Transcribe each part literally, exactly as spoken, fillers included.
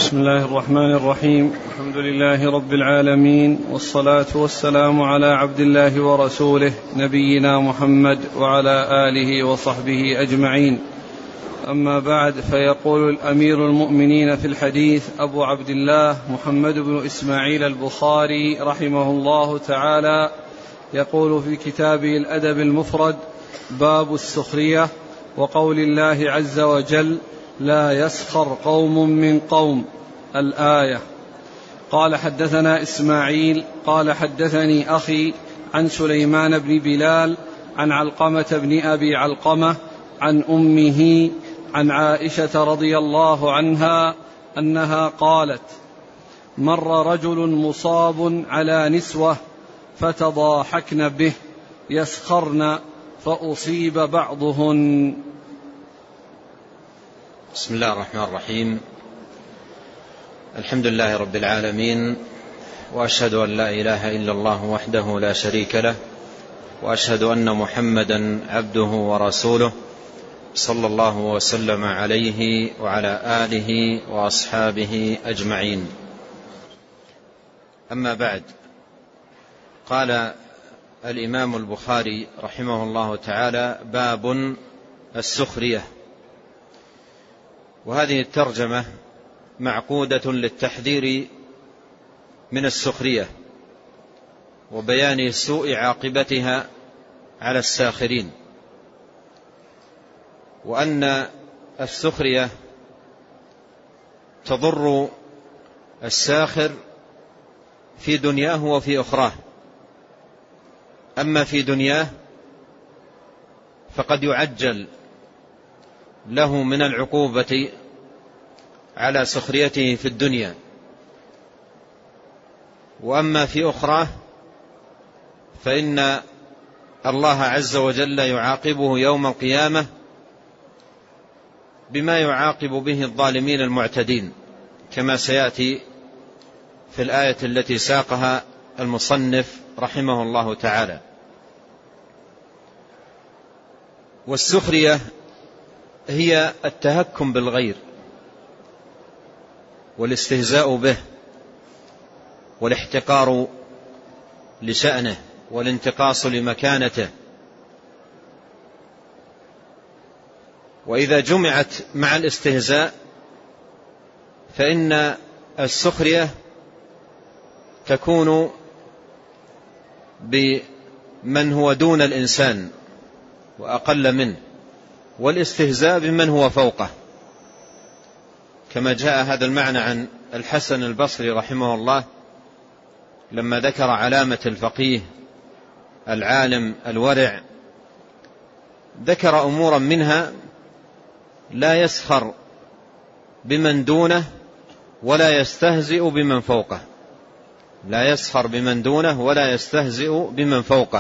بسم الله الرحمن الرحيم. الحمد لله رب العالمين، والصلاة والسلام على عبد الله ورسوله نبينا محمد وعلى آله وصحبه أجمعين. أما بعد، فيقول الأمير المؤمنين في الحديث أبو عبد الله محمد بن إسماعيل البخاري رحمه الله تعالى، يقول في كتابه الأدب المفرد: باب السخرية وقول الله عز وجل: لا يسخر قوم من قوم، الآية. قال: حدثنا إسماعيل قال حدثني أخي عن سليمان بن بلال عن علقمة بن أبي علقمة عن أمه عن عائشة رضي الله عنها أنها قالت: مر رجل مصاب على نسوة فتضاحكن به يسخرن فأصيب بعضهن. بسم الله الرحمن الرحيم. الحمد لله رب العالمين، وأشهد أن لا إله إلا الله وحده لا شريك له، وأشهد أن محمدا عبده ورسوله، صلى الله وسلم عليه وعلى آله وأصحابه أجمعين. أما بعد، قال الإمام البخاري رحمه الله تعالى: باب السخرية. وهذه الترجمة معقودة للتحذير من السخرية وبيان سوء عاقبتها على الساخرين، وأن السخرية تضر الساخر في دنياه وفي أخراه. أما في دنياه فقد يعجل له من العقوبة على سخريته في الدنيا، وأما في أخراه فإن الله عز وجل يعاقبه يوم القيامة بما يعاقب به الظالمين المعتدين، كما سيأتي في الآية التي ساقها المصنف رحمه الله تعالى. والسخرية هي التهكم بالغير والاستهزاء به والاحتقار لشأنه والانتقاص لمكانته. وإذا جمعت مع الاستهزاء فإن السخرية تكون بمن هو دون الإنسان وأقل منه، والاستهزاء بمن هو فوقه، كما جاء هذا المعنى عن الحسن البصري رحمه الله لما ذكر علامة الفقيه العالم الورع، ذكر أمورا منها: لا يسخر بمن دونه ولا يستهزئ بمن فوقه. لا يسخر بمن دونه ولا يستهزئ بمن فوقه.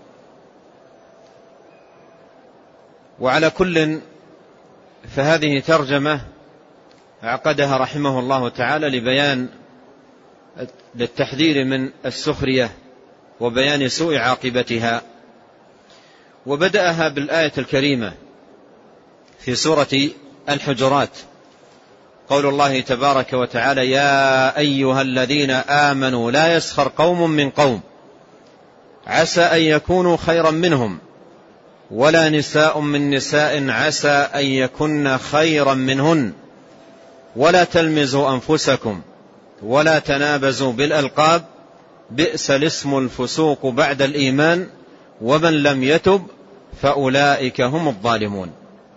وعلى كل فهذه ترجمة عقدها رحمه الله تعالى لبيان للتحذير من السخرية وبيان سوء عاقبتها. وبدأها بالآية الكريمة في سورة الحجرات، قول الله تبارك وتعالى: يا أيها الذين آمنوا لا يسخر قوم من قوم عسى أن يكونوا خيرا منهم ولا نساء من نساء عسى أن يكن خيرا منهن ولا تلمزوا أنفسكم ولا تنابزوا بالألقاب بئس الاسم الفسوق بعد الإيمان ومن لم يتب فأولئك هم الظالمون.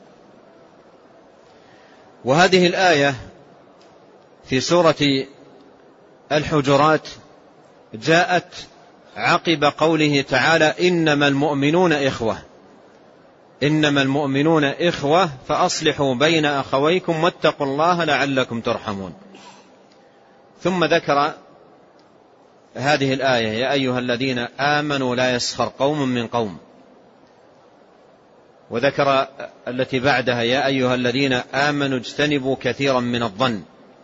وهذه الآية في سورة الحجرات جاءت عقب قوله تعالى: إنما المؤمنون إخوة إنما المؤمنون إخوة فأصلحوا بين أخويكم واتقوا الله لعلكم ترحمون. ثم ذكر هذه الآية: يا أيها الذين آمنوا لا يسخر قوم من قوم، وذكر التي بعدها: يا أيها الذين آمنوا اجتنبوا كثيرا من الظن.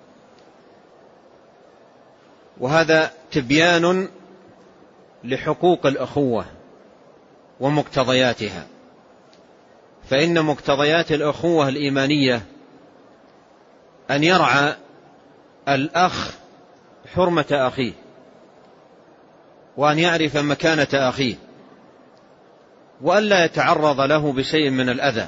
وهذا تبيان لحقوق الأخوة ومقتضياتها، فإن مقتضيات الأخوة الإيمانية أن يرعى الأخ حرمة أخيه، وأن يعرف مكانة أخيه، وألا يتعرض له بشيء من الأذى،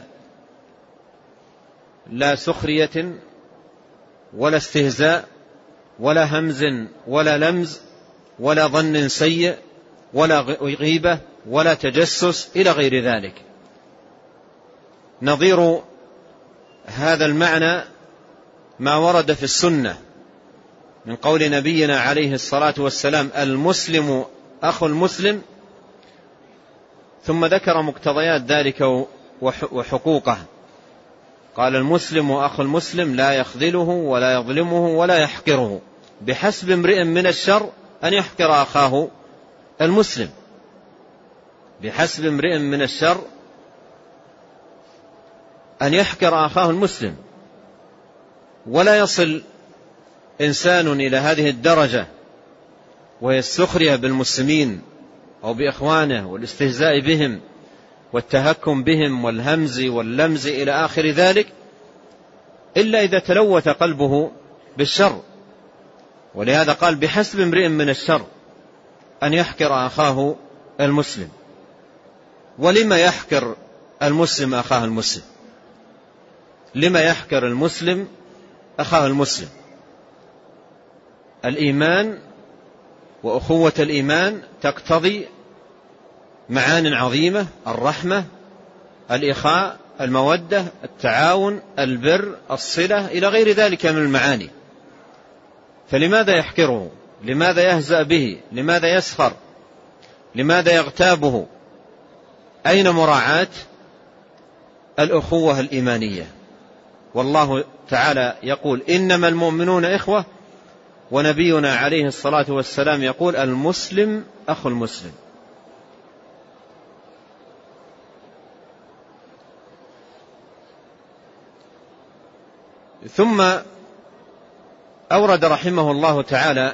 لا سخرية ولا استهزاء ولا همز ولا لمز ولا ظن سيء ولا غيبة ولا تجسس إلى غير ذلك. نظير هذا المعنى ما ورد في السنة من قول نبينا عليه الصلاة والسلام: المسلم أخو المسلم، ثم ذكر مقتضيات ذلك وحقوقه. قال: المسلم أخو المسلم لا يخذله ولا يظلمه ولا يحقره، بحسب امرئ من الشر أن يحقر أخاه المسلم. بحسب امرئ من الشر أن يحقر أخاه المسلم. ولا يصل إنسان إلى هذه الدرجة وهي السخرية بالمسلمين أو بإخوانه والاستهزاء بهم والتهكم بهم والهمز واللمز إلى آخر ذلك، إلا إذا تلوث قلبه بالشر. ولهذا قال: بحسب امرئ من الشر أن يحقر أخاه المسلم. ولما يحقر المسلم أخاه المسلم؟ لما يحقر المسلم أخاه المسلم؟ الإيمان وأخوة الإيمان تقتضي معان عظيمة: الرحمة، الإخاء، المودة، التعاون، البر، الصلة، إلى غير ذلك من المعاني. فلماذا يحقره؟ لماذا يهزأ به؟ لماذا يسخر؟ لماذا يغتابه؟ أين مراعاة الأخوة الإيمانية؟ والله تعالى يقول: إنما المؤمنون إخوة، ونبينا عليه الصلاة والسلام يقول: المسلم أخو المسلم. ثم أورد رحمه الله تعالى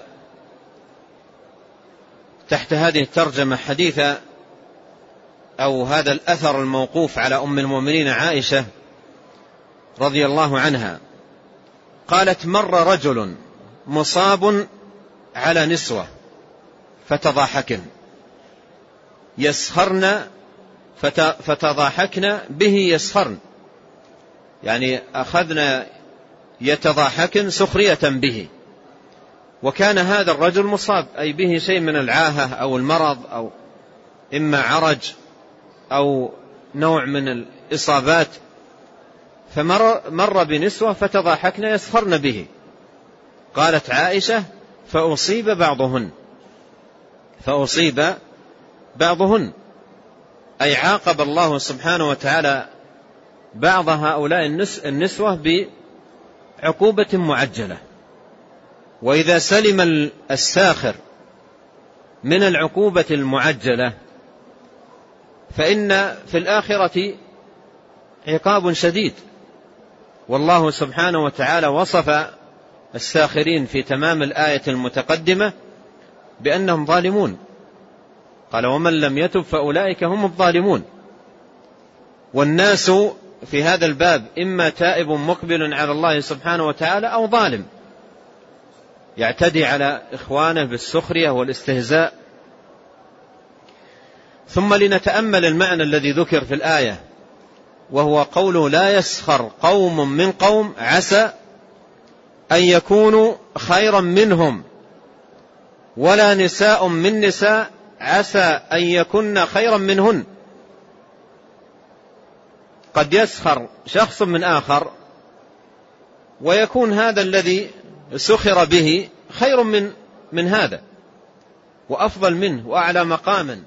تحت هذه الترجمة حديث أو هذا الأثر الموقوف على أم المؤمنين عائشة رضي الله عنها، قالت: مر رجل مصاب على نسوة فتضاحكن، يسخرن فتضاحكن به يسخرن، يعني أخذنا يتضاحكن سخرية به. وكان هذا الرجل مصاب، أي به شيء من العاهة أو المرض، أو إما عرج أو نوع من الإصابات، فمر مر بنسوة فتضاحكن يسخرن به. قالت عائشة: فأصيب بعضهن، فأصيب بعضهن، أي عاقب الله سبحانه وتعالى بعض هؤلاء النسوة بعقوبة معجلة. وإذا سلم الساخر من العقوبة المعجلة فإن في الآخرة عقاب شديد. والله سبحانه وتعالى وصف الساخرين في تمام الآية المتقدمة بأنهم ظالمون، قال: ومن لم يتب فأولئك هم الظالمون. والناس في هذا الباب إما تائب مقبل على الله سبحانه وتعالى أو ظالم يعتدي على إخوانه بالسخرية والاستهزاء. ثم لنتأمل المعنى الذي ذكر في الآية، وهو قوله: لا يسخر قوم من قوم عسى أن يكونوا خيرا منهم، ولا نساء من نساء عسى أن يكن خيرا منهن. قد يسخر شخص من آخر ويكون هذا الذي سخر به خير من من هذا وأفضل منه وأعلى مقاما،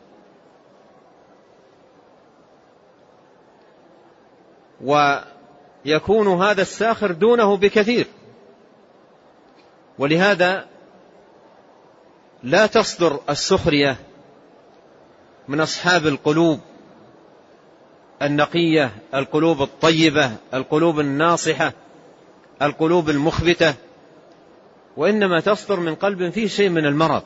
ويكون هذا الساخر دونه بكثير. ولهذا لا تصدر السخرية من أصحاب القلوب النقية، القلوب الطيبة، القلوب الناصحة، القلوب المخبتة، وإنما تصدر من قلب فيه شيء من المرض.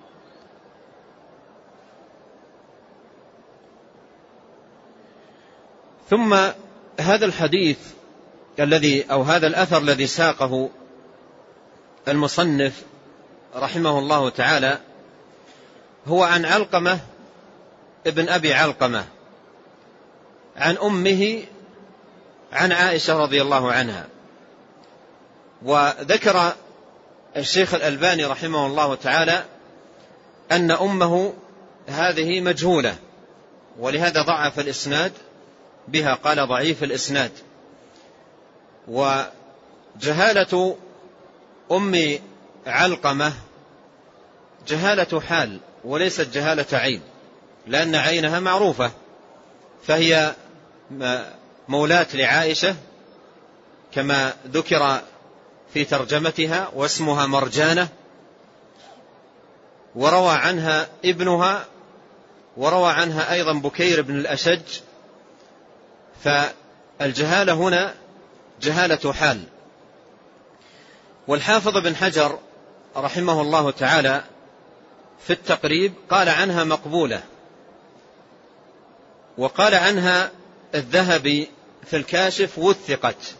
ثم هذا الحديث الذي أو هذا الأثر الذي ساقه المصنف رحمه الله تعالى هو عن علقمة ابن أبي علقمة عن أمه عن عائشة رضي الله عنها. وذكر الشيخ الألباني رحمه الله تعالى أن أمه هذه مجهولة، ولهذا ضعف الإسناد بها، قال ضعيف الإسناد. وجهالة أم علقمة جهالة حال وليست جهالة عين، لأن عينها معروفة، فهي مولاة لعائشة كما ذكر في ترجمتها، واسمها مرجانة، وروى عنها ابنها، وروى عنها أيضا بكير بن الأشج. فالجهالة هنا جهالة حال. والحافظ بن حجر رحمه الله تعالى في التقريب قال عنها مقبولة، وقال عنها الذهبي في الكاشف وثقت،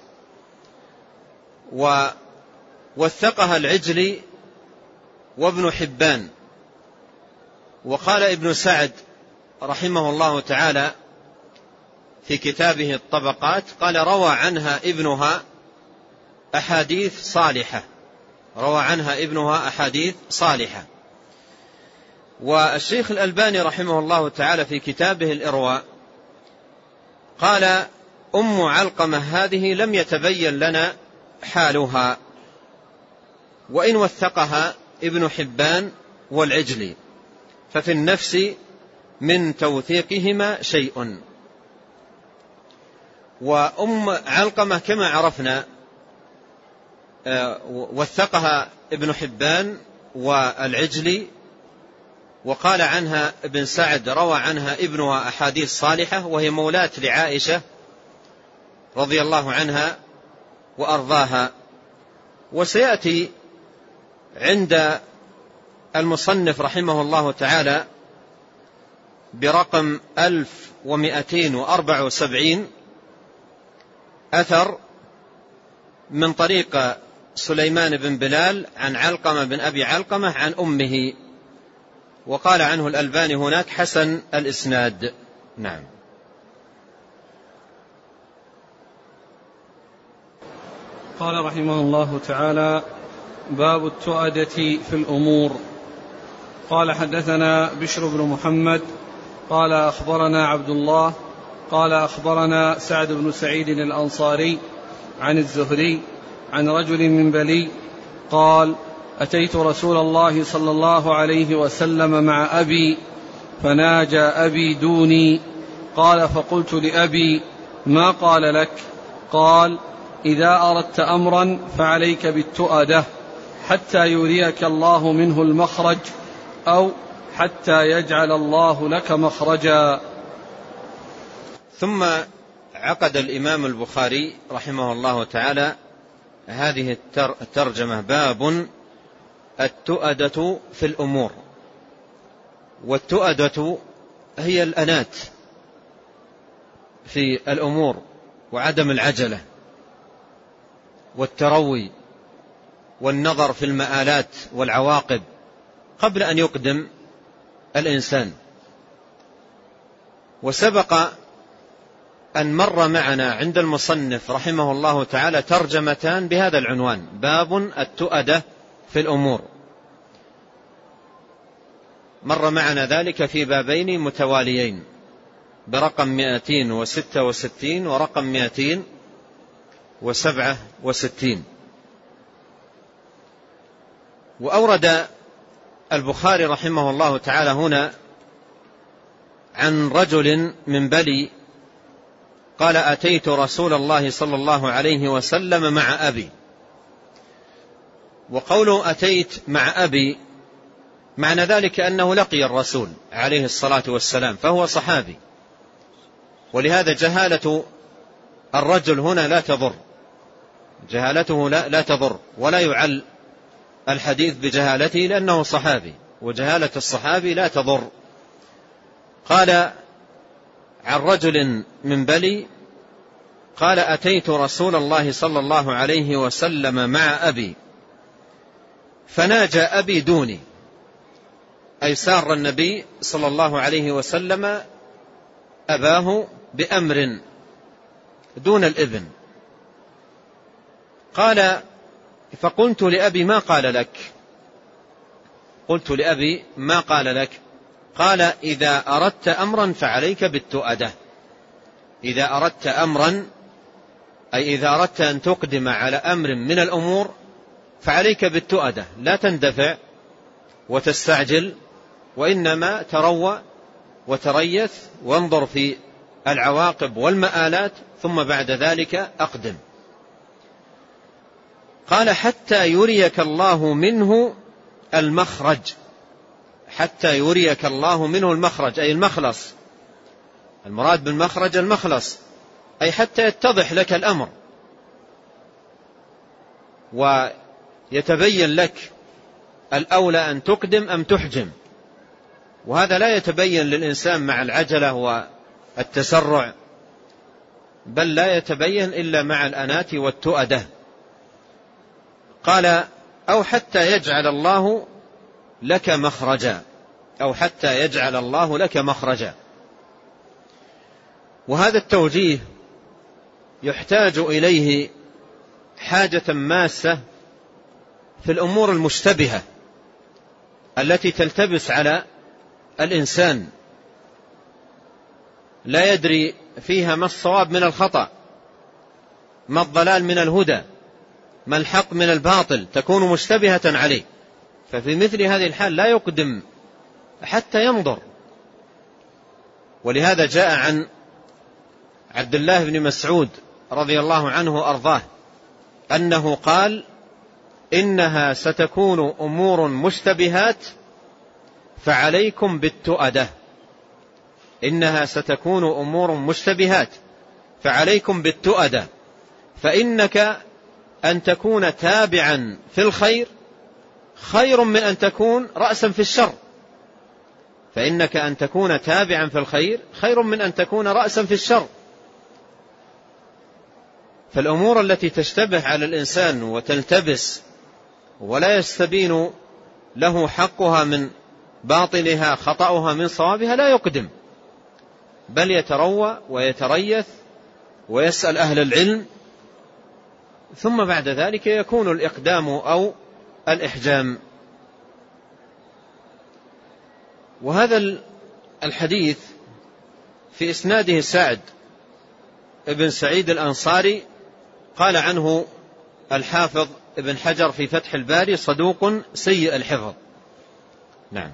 ووثقها العجلي وابن حبان. وقال ابن سعد رحمه الله تعالى في كتابه الطبقات قال روى عنها ابنها أحاديث صالحة، روى عنها ابنها أحاديث صالحة. والشيخ الألباني رحمه الله تعالى في كتابه الإرواء قال أم علقمة هذه لم يتبين لنا حالها، وإن وثقها ابن حبان والعجلي، ففي النفس من توثيقهما شيء. وأم علقمة كما عرفنا وثقها ابن حبان والعجلي، وقال عنها ابن سعد روى عنها ابنها أحاديث صالحة، وهي مولاة لعائشة رضي الله عنها وأرضاها. وسيأتي عند المصنف رحمه الله تعالى برقم ألف ومئتين وأربعة وسبعين أثر من طريق سليمان بن بلال عن علقمة بن أبي علقمة عن أمه، وقال عنه الألباني هناك حسن الإسناد. نعم. قال رحمه الله تعالى: باب التؤدة في الأمور. قال حدثنا بشر بن محمد قال أخبرنا عبد الله قال أخبرنا سعد بن سعيد الأنصاري عن الزهري عن رجل من بلي قال: أتيت رسول الله صلى الله عليه وسلم مع أبي فناجى أبي دوني. قال: فقلت لأبي: ما قال لك؟ قال: إذا أردت أمرا فعليك بالتؤدة حتى يريك الله منه المخرج، أو حتى يجعل الله لك مخرجا. ثم عقد الإمام البخاري رحمه الله تعالى هذه الترجمة: باب التؤدة في الأمور. والتؤدة هي الأنات في الأمور، وعدم العجلة، والتروي، والنظر في المآلات والعواقب قبل أن يقدم الإنسان. وسبق أن مر معنا عند المصنف رحمه الله تعالى ترجمتان بهذا العنوان: باب التؤدة في الأمور. مر معنا ذلك في بابين متواليين برقم مئتين وستة وستين ورقم مئتين وسبعة وستين. وأورد البخاري رحمه الله تعالى هنا عن رجل من بلي قال: أتيت رسول الله صلى الله عليه وسلم مع أبي. وقوله أتيت مع أبي معنى ذلك أنه لقي الرسول عليه الصلاة والسلام، فهو صحابي، ولهذا جهالة الرجل هنا لا تضر، جهالته لا, لا تضر، ولا يعل الحديث بجهالته لأنه صحابي، وجهالة الصحابي لا تضر. قال عن رجل من بلي قال: أتيت رسول الله صلى الله عليه وسلم مع أبي فناجى أبي دوني، أي سار النبي صلى الله عليه وسلم أباه بأمر دون الابن. قال فقلت لأبي ما قال لك؟ قلت لأبي ما قال لك؟ قال إذا أردت أمرا فعليك بالتؤدة. إذا أردت أمرا أي إذا أردت أن تقدم على أمر من الأمور فعليك بالتؤدة، لا تندفع وتستعجل، وإنما تروى وتريث وانظر في العواقب والمآلات ثم بعد ذلك أقدم. قال حتى يريك الله منه المخرج. حتى يريك الله منه المخرج أي المخلص، المراد بالمخرج المخلص، أي حتى يتضح لك الأمر ويتبين لك الأولى أن تقدم أم تحجم. وهذا لا يتبين للإنسان مع العجلة والتسرع، بل لا يتبين إلا مع الأنات والتؤدة. قال أو حتى يجعل الله لك مخرجا، أو حتى يجعل الله لك مخرجا. وهذا التوجيه يحتاج إليه حاجة ماسة في الأمور المشتبهة التي تلتبس على الإنسان، لا يدري فيها ما الصواب من الخطأ، ما الضلال من الهدى، ما الحق من الباطل، تكون مشتبهة عليه. ففي مثل هذه الحال لا يقدم حتى ينظر. ولهذا جاء عن عبد الله بن مسعود رضي الله عنه وأرضاه أنه قال إنها ستكون أمور مشتبهات فعليكم بالتؤدة. إنها ستكون أمور مشتبهات فعليكم بالتؤدة، فإنك أن تكون تابعا في الخير خير من أن تكون رأسا في الشر. فإنك أن تكون تابعا في الخير خير من أن تكون رأسا في الشر. فالأمور التي تشتبه على الإنسان وتلتبس ولا يستبين له حقها من باطلها، خطأها من صوابها، لا يقدم، بل يتروى ويتريث ويسأل أهل العلم، ثم بعد ذلك يكون الإقدام أو الإحجام. وهذا الحديث في إسناده سعد ابن سعيد الأنصاري، قال عنه الحافظ ابن حجر في فتح الباري صدوق سيء الحفظ. نعم.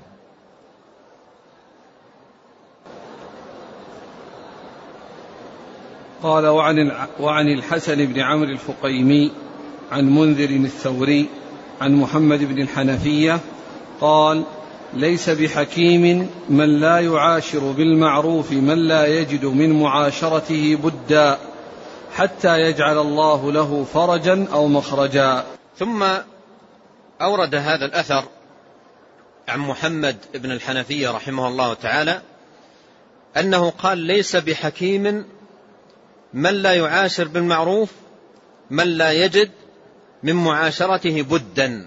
قال وعن, وعن الحسن بن عمرو الفقيمي عن منذر الثوري عن محمد بن الحنفية قال ليس بحكيم من لا يعاشر بالمعروف من لا يجد من معاشرته بدا حتى يجعل الله له فرجا أو مخرجا. ثم أورد هذا الأثر عن محمد بن الحنفية رحمه الله تعالى أنه قال ليس بحكيم من لا يعاشر بالمعروف من لا يجد من معاشرته بدا.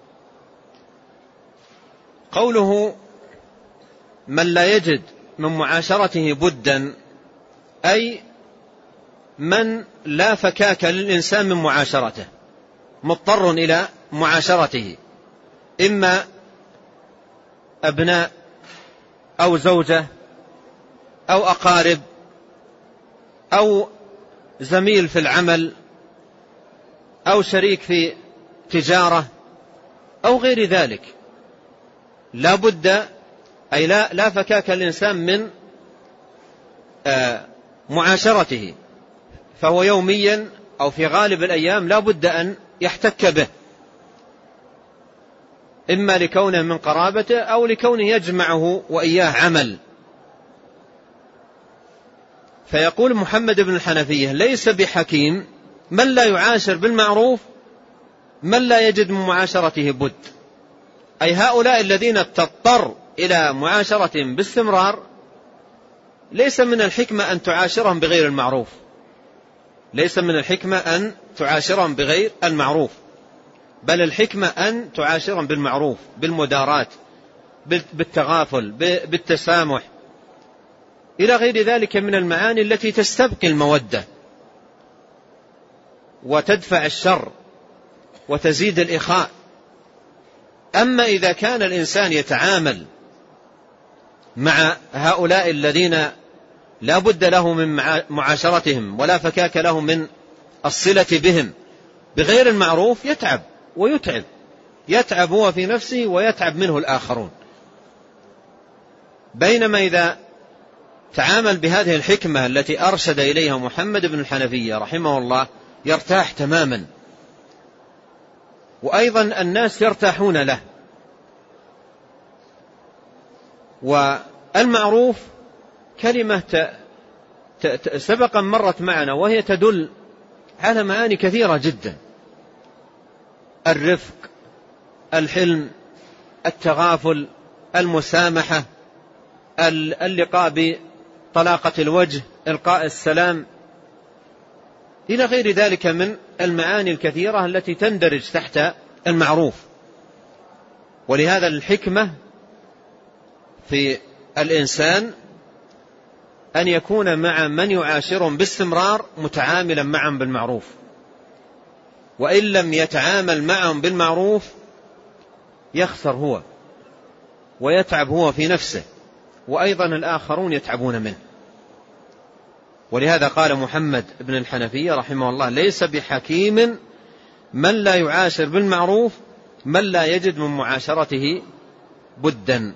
قوله من لا يجد من معاشرته بدا أي من لا فكاك للإنسان من معاشرته، مضطر إلى معاشرته، إما أبناء أو زوجة أو أقارب أو زميل في العمل أو شريك في تجارة أو غير ذلك. لا بد أي لا, لا فكاك الإنسان من آه معاشرته، فهو يوميا أو في غالب الأيام لا بد أن يحتك به، إما لكونه من قرابته أو لكونه يجمعه وإياه عمل. فيقول محمد بن الحنفية ليس بحكيم من لا يعاشر بالمعروف من لا يجد من معاشرته بد، أي هؤلاء الذين تضطر إلى معاشرتهم باستمرار ليس من الحكمة أن تعاشرهم بغير المعروف، ليس من الحكمة أن تعاشرهم بغير المعروف، بل الحكمة أن تعاشرهم بالمعروف، بالمداراة، بالتغافل، بالتسامح، إلى غير ذلك من المعاني التي تستبقي المودة وتدفع الشر وتزيد الإخاء. أما إذا كان الإنسان يتعامل مع هؤلاء الذين لا بد له من معاشرتهم ولا فكاك له من الصلة بهم بغير المعروف، يتعب ويتعب، يتعب هو في نفسه ويتعب منه الآخرون. بينما إذا تعامل بهذه الحكمة التي أرشد إليها محمد بن الحنفية رحمه الله يرتاح تماما، وأيضا الناس يرتاحون له. والمعروف كلمة سبقا مرت معنا وهي تدل على معاني كثيرة جدا: الرفق، الحلم، التغافل، المسامحة، اللقاء بطلاقة الوجه، إلقاء السلام، إلى غير ذلك من المعاني الكثيرة التي تندرج تحت المعروف. ولهذا الحكمة في الإنسان أن يكون مع من يعاشرهم باستمرار متعاملا معهم بالمعروف، وإن لم يتعامل معهم بالمعروف يخسر هو ويتعب هو في نفسه، وأيضا الآخرون يتعبون منه. ولهذا قال محمد بن الحنفية رحمه الله: ليس بحكيم من لا يعاشر بالمعروف من لا يجد من معاشرته بدا.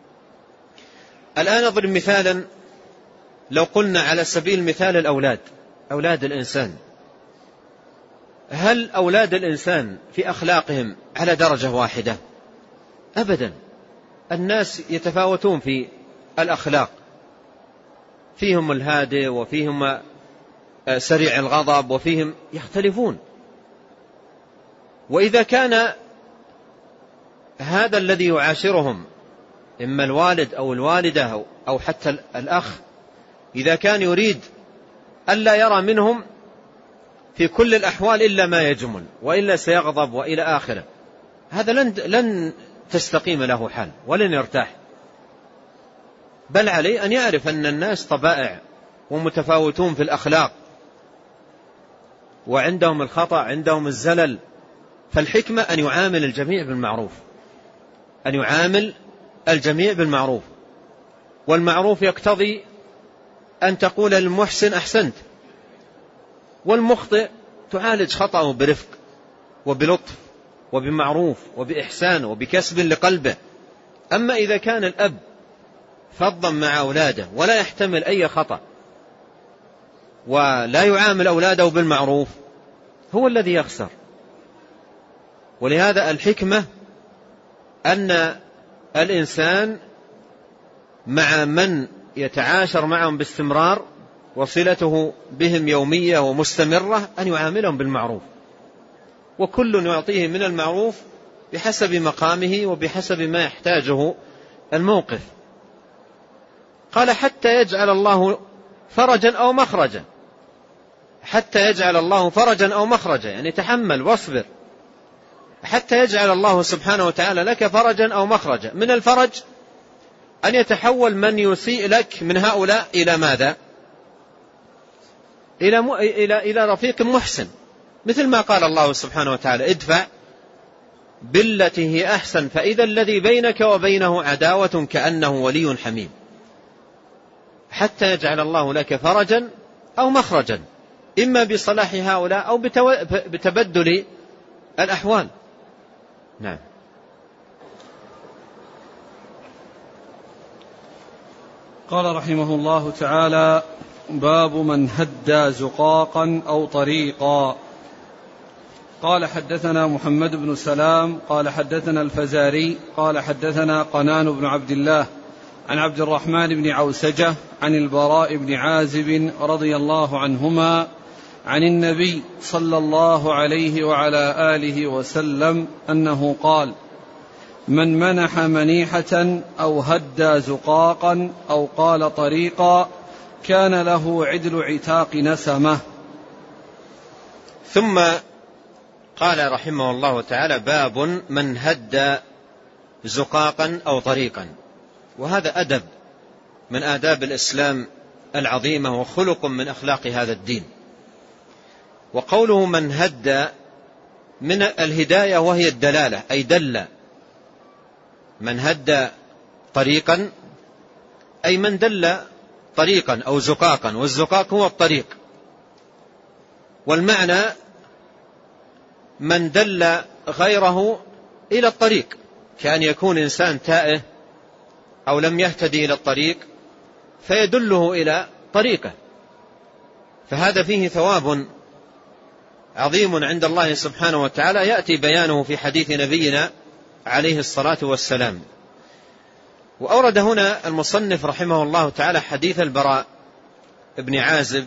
الآن أضرب مثالا، لو قلنا على سبيل المثال الأولاد، أولاد الإنسان، هل أولاد الإنسان في أخلاقهم على درجة واحدة؟ أبدا، الناس يتفاوتون في الأخلاق، فيهم الهادئ وفيهم سريع الغضب وفيهم يختلفون. وإذا كان هذا الذي يعاشرهم إما الوالد أو الوالدة أو حتى الأخ، إذا كان يريد ألا يرى منهم في كل الأحوال إلا ما يجمل وإلا سيغضب وإلى آخره، هذا لن, لن تستقيم له حال ولن يرتاح، بل عليه أن يعرف أن الناس طبائع ومتفاوتون في الأخلاق وعندهم الخطأ، عندهم الزلل. فالحكمة أن يعامل الجميع بالمعروف، أن يعامل الجميع بالمعروف. والمعروف يقتضي أن تقول للمحسن أحسنت، والمخطئ تعالج خطأه برفق وبلطف وبمعروف وبإحسان وبكسب لقلبه. أما إذا كان الأب فظا مع أولاده ولا يحتمل أي خطأ ولا يعامل أولاده بالمعروف، هو الذي يخسر. ولهذا الحكمة أن الإنسان مع من يتعاشر معهم باستمرار وصلته بهم يومية ومستمرة أن يعاملهم بالمعروف، وكل يعطيه من المعروف بحسب مقامه وبحسب ما يحتاجه الموقف. قال: حتى يجعل الله فرجا أو مخرجا، حتى يجعل الله فرجا أو مخرجا، يعني تحمل واصبر حتى يجعل الله سبحانه وتعالى لك فرجا أو مخرجا. من الفرج أن يتحول من يسيء لك من هؤلاء إلى ماذا؟ إلى, م... إلى... إلى رفيق محسن، مثل ما قال الله سبحانه وتعالى: ادفع بالتي هي أحسن فإذا الذي بينك وبينه عداوة كأنه ولي حميم. حتى يجعل الله لك فرجا أو مخرجا، إما بصلاح هؤلاء أو بتو... بتبدل الأحوال. نعم. قال رحمه الله تعالى: باب من هدى زقاقا أو طريقا. قال: حدثنا محمد بن سلام قال حدثنا الفزاري قال حدثنا قنان بن عبد الله عن عبد الرحمن بن عوسجة عن البراء بن عازب رضي الله عنهما عن النبي صلى الله عليه وعلى آله وسلم أنه قال: من منح منيحة أو هدى زقاقا أو قال طريقا كان له عدل عتاق نسمة. ثم قال رحمه الله تعالى: باب من هد زقاقا أو طريقا. وهذا أدب من آداب الإسلام العظيمة وخلق من أخلاق هذا الدين. وقوله من هد من الهداية وهي الدلالة، أي دل. من هد طريقا أي من دل طريقا أو زقاقا، والزقاق هو الطريق. والمعنى من دل غيره إلى الطريق، كأن يكون إنسان تائه أو لم يهتدي إلى الطريق فيدله إلى طريقه، فهذا فيه ثواب عظيم عند الله سبحانه وتعالى، يأتي بيانه في حديث نبينا عليه الصلاة والسلام. وأورد هنا المصنف رحمه الله تعالى حديث البراء بن عازب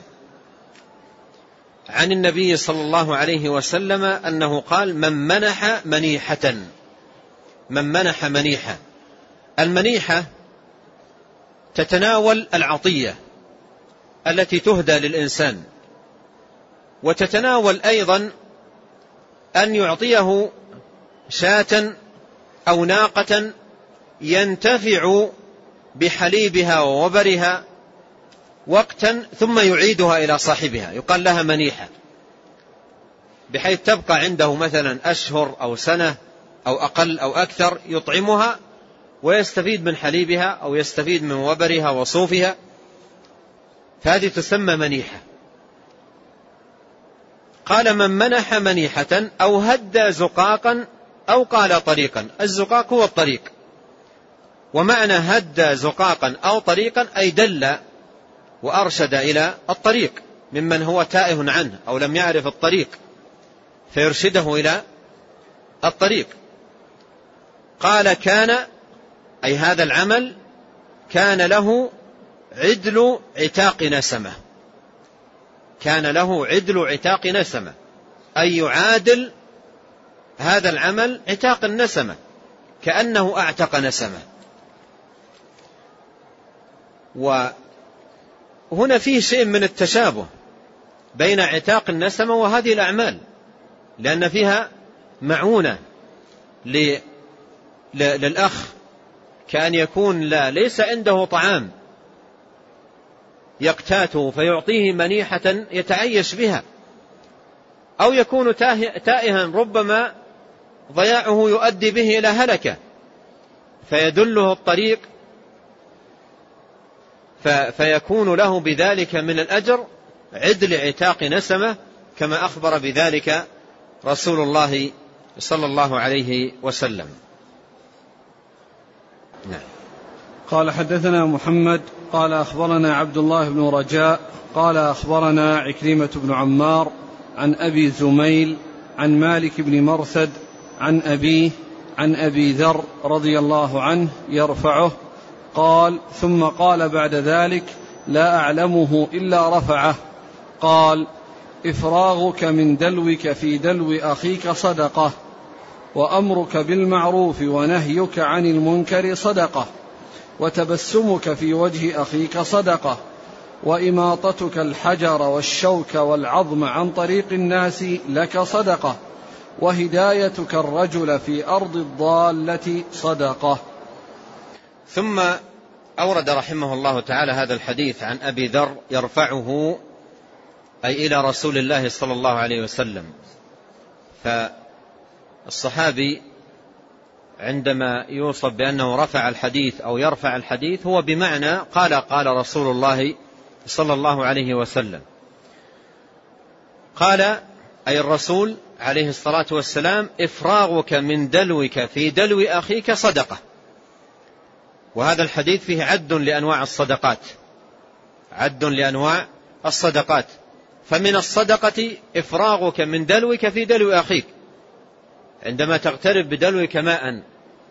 عن النبي صلى الله عليه وسلم أنه قال: من منح منيحة. من منح منيحة، المنيحة تتناول العطية التي تهدى للإنسان، وتتناول أيضا أن يعطيه شاة أو ناقة ينتفع بحليبها ووبرها وقتا ثم يعيدها إلى صاحبها، يقال لها منيحة، بحيث تبقى عنده مثلا أشهر أو سنة أو أقل أو أكثر، يطعمها ويستفيد من حليبها أو يستفيد من وبرها وصوفها، فهذه تسمى منيحة. قال: من منح منيحة أو هدى زقاقا أو قال طريقا. الزقاق هو الطريق، ومعنى هدى زقاقا أو طريقا أي دل وأرشد إلى الطريق ممن هو تائه عنه أو لم يعرف الطريق فيرشده إلى الطريق. قال: كان أي هذا العمل كان له عدل عتاق نسمة. كان له عدل عتاق نسمة أي يعادل هذا العمل عتاق النسمة، كأنه أعتق نسمة. وهنا فيه شيء من التشابه بين عتاق النسمة وهذه الأعمال، لأن فيها معونة للأخ، كأن يكون لا ليس عنده طعام يقتاته فيعطيه منيحة يتعيش بها، أو يكون تائها ربما ضياعه يؤدي به إلى هلكة فيدله الطريق فيكون له بذلك من الأجر عدل عتاق نسمة، كما أخبر بذلك رسول الله صلى الله عليه وسلم. نعم. قال: حدثنا محمد قال أخبرنا عبد الله بن رجاء قال أخبرنا عكرمة بن عمار عن أبي زميل عن مالك بن مرثد عن أبيه عن أبي ذر رضي الله عنه يرفعه قال: ثم قال بعد ذلك: لا أعلمه إلا رفعه. قال: إفراغك من دلوك في دلو أخيك صدقة، وأمرك بالمعروف ونهيك عن المنكر صدقة، وتبسمك في وجه أخيك صدقة، وإماطتك الحجر والشوك والعظم عن طريق الناس لك صدقة، وهدايتك الرجل في أرض الضالة صدقة. ثم أورد رحمه الله تعالى هذا الحديث عن أبي ذر يرفعه أي إلى رسول الله صلى الله عليه وسلم. فالصحابي عندما يوصف بأنه رفع الحديث أو يرفع الحديث هو بمعنى قال قال رسول الله صلى الله عليه وسلم. قال أي الرسول عليه الصلاة والسلام: إفراغك من دلوك في دلو أخيك صدقة. وهذا الحديث فيه عد لأنواع الصدقات، عد لأنواع الصدقات. فمن الصدقة إفراغك من دلوك في دلو أخيك، عندما تغترب بدلوك ماء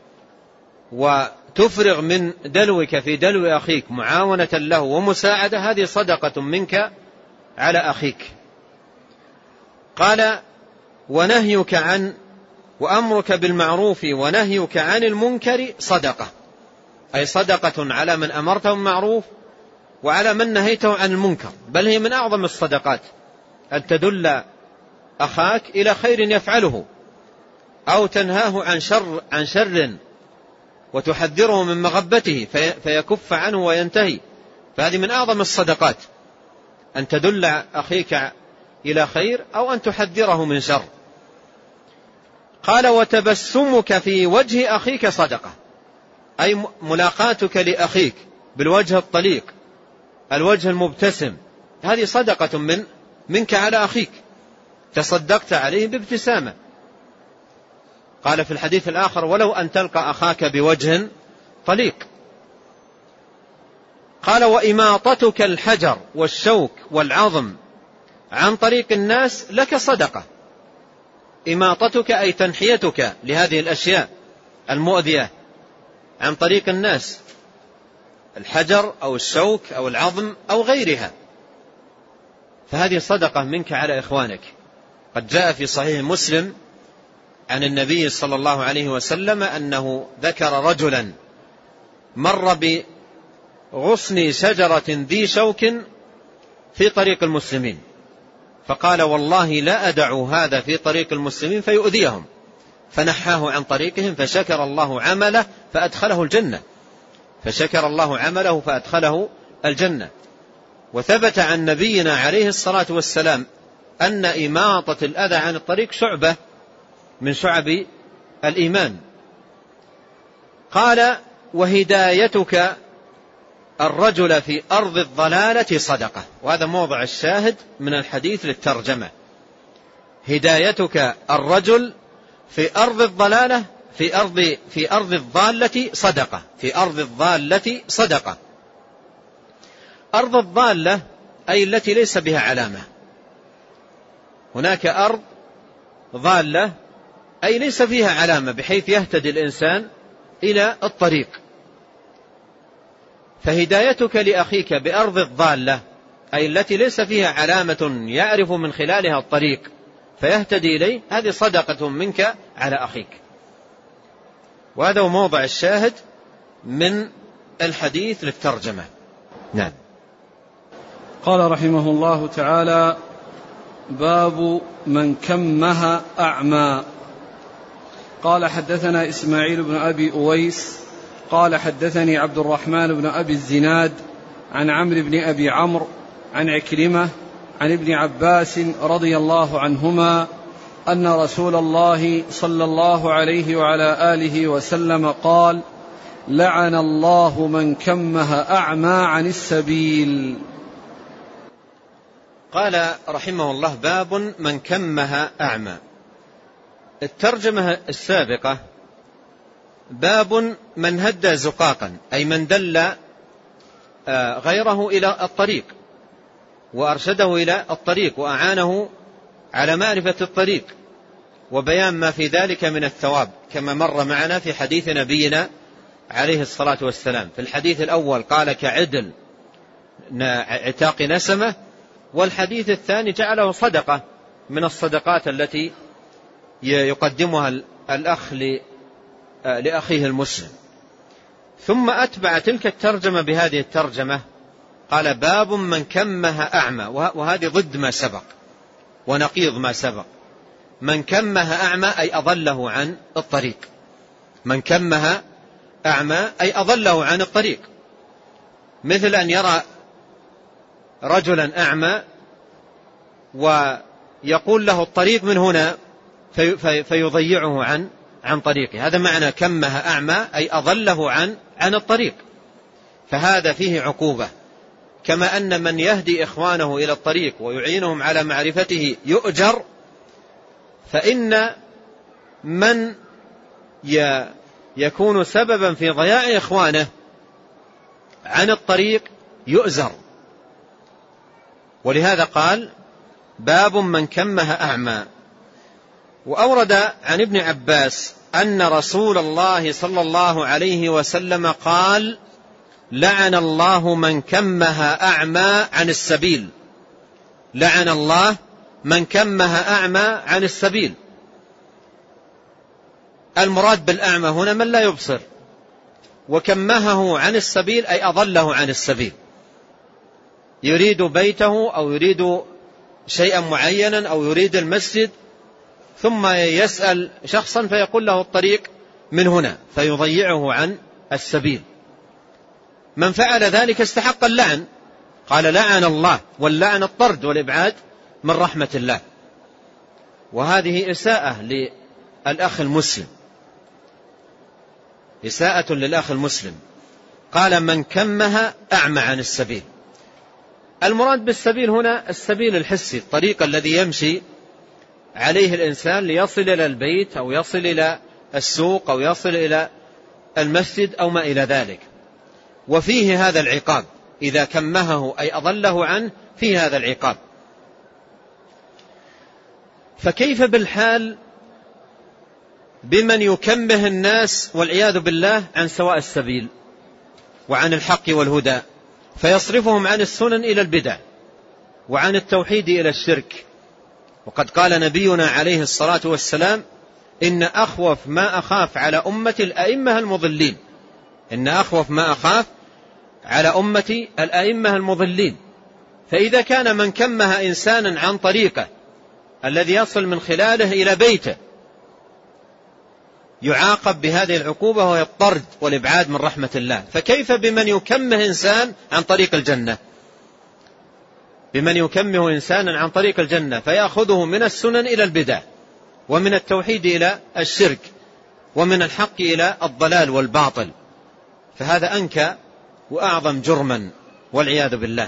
وتفرغ من دلوك في دلو أخيك معاونة له ومساعدة، هذه صدقة منك على أخيك. قال: ونهيك عن وأمرك بالمعروف ونهيك عن المنكر صدقة، أي صدقة على من أمرته بالمعروف وعلى من نهيته عن المنكر، بل هي من أعظم الصدقات أن تدل أخاك إلى خير يفعله، أو تنهاه عن شر, عن شر وتحذره من مغبته فيكف عنه وينتهي، فهذه من أعظم الصدقات، أن تدل أخيك إلى خير أو أن تحذره من شر. قال وتبسمك في وجه أخيك صدقة، أي ملاقاتك لأخيك بالوجه الطليق، الوجه المبتسم، هذه صدقة من منك على أخيك، تصدقت عليه بابتسامة. قال في الحديث الآخر ولو أن تلقى أخاك بوجه طليق. قال وإماطتك الحجر والشوك والعظم عن طريق الناس لك صدقة. إماطتك أي تنحيتك لهذه الأشياء المؤذية عن طريق الناس، الحجر أو الشوك أو العظم أو غيرها، فهذه صدقة منك على إخوانك. قد جاء في صحيح مسلم عن النبي صلى الله عليه وسلم أنه ذكر رجلا مر بغصن شجرة ذي شوك في طريق المسلمين، فقال والله لا أدع هذا في طريق المسلمين فيؤذيهم، فنحاه عن طريقهم فشكر الله عمله فأدخله الجنة، فشكر الله عمله فأدخله الجنة. وثبت عن نبينا عليه الصلاة والسلام أن إماطة الأذى عن الطريق شعبة من شعب الإيمان. قال وهدايتك الرجل في أرض الضلالة صدقة، وهذا موضع الشاهد من الحديث للترجمة. هدايتك الرجل في أرض الضلالة في أرض في أرض الضالة صدقة، في أرض الضالة صدقة. أرض الضالة أي التي ليس بها علامة. هناك أرض ضالة أي ليس فيها علامة بحيث يهتدي الإنسان إلى الطريق. فهدايتك لأخيك بأرض الضالة أي التي ليس فيها علامة يعرف من خلالها الطريق فيهتدي إليه، هذه صدقة منك على أخيك. وهذا هو موضع الشاهد من الحديث للترجمة. نعم. قال رحمه الله تعالى باب من كمه أعمى. قال حدثنا إسماعيل بن أبي أويس قال حدثني عبد الرحمن بن أبي الزناد عن عمرو بن أبي عمرو عن عكرمة عن ابن عباس رضي الله عنهما أن رسول الله صلى الله عليه وعلى آله وسلم قال لعن الله من كمه أعمى عن السبيل. قال رحمه الله باب من كمه أعمى. الترجمة السابقة باب من هدى زقاقا، أي من دل غيره إلى الطريق وأرشده إلى الطريق وأعانه على معرفة الطريق وبيان ما في ذلك من الثواب، كما مر معنا في حديث نبينا عليه الصلاة والسلام. في الحديث الأول قال كعدل عتاق نسمة، والحديث الثاني جعله صدقة من الصدقات التي يقدمها الأخ لأخيه المسلم. ثم أتبع تلك الترجمة بهذه الترجمة قال باب من كمه أعمى، وهذه ضد ما سبق ونقيض ما سبق. من كمه أعمى أي أضله عن الطريق، من كمه أعمى أي أضله عن الطريق، مثل أن يرى رجلا أعمى ويقول له الطريق من هنا في في فيضيعه عن عن طريقه، هذا معنى كمه أعمى أي أضله عن عن الطريق، فهذا فيه عقوبة. كما أن من يهدي إخوانه إلى الطريق ويعينهم على معرفته يؤجر، فإن من يكون سببا في ضياع إخوانه عن الطريق يؤزر. ولهذا قال باب من كمه أعمى. وأورد عن ابن عباس أن رسول الله صلى الله عليه وسلم قال لعن الله من كمه أعمى عن السبيل، لعن الله من كمه أعمى عن السبيل. المراد بالأعمى هنا من لا يبصر، وكمهه عن السبيل أي أضله عن السبيل، يريد بيته أو يريد شيئا معينا أو يريد المسجد، ثم يسأل شخصا فيقول له الطريق من هنا فيضيعه عن السبيل. من فعل ذلك استحق اللعن، قال لعن الله، واللعن الطرد والإبعاد من رحمة الله. وهذه إساءة للأخ المسلم، إساءة للأخ المسلم. قال من كمها أعمى عن السبيل. المراد بالسبيل هنا السبيل الحسي، الطريق الذي يمشي عليه الإنسان ليصل إلى البيت أو يصل إلى السوق أو يصل إلى المسجد أو ما إلى ذلك. وفيه هذا العقاب إذا كمهه أي أضله عنه، فيه هذا العقاب. فكيف بالحال بمن يكمه الناس والعياذ بالله عن سواء السبيل وعن الحق والهدى، فيصرفهم عن السنن إلى البدع وعن التوحيد إلى الشرك. وقد قال نبينا عليه الصلاة والسلام إن أخوف ما أخاف على أمتي الأئمة المضلين، إن أخوف ما أخاف على أمتي الأئمة المضلين. فإذا كان من كمه إنسانا عن طريقه الذي يصل من خلاله إلى بيته يعاقب بهذه العقوبة وهي الطرد والإبعاد من رحمة الله، فكيف بمن يكمه إنسان عن طريق الجنة؟ بمن يكمه إنسانا عن طريق الجنة فيأخذه من السنن إلى البدع ومن التوحيد إلى الشرك ومن الحق إلى الضلال والباطل، فهذا أنكى وأعظم جرما والعياذ بالله.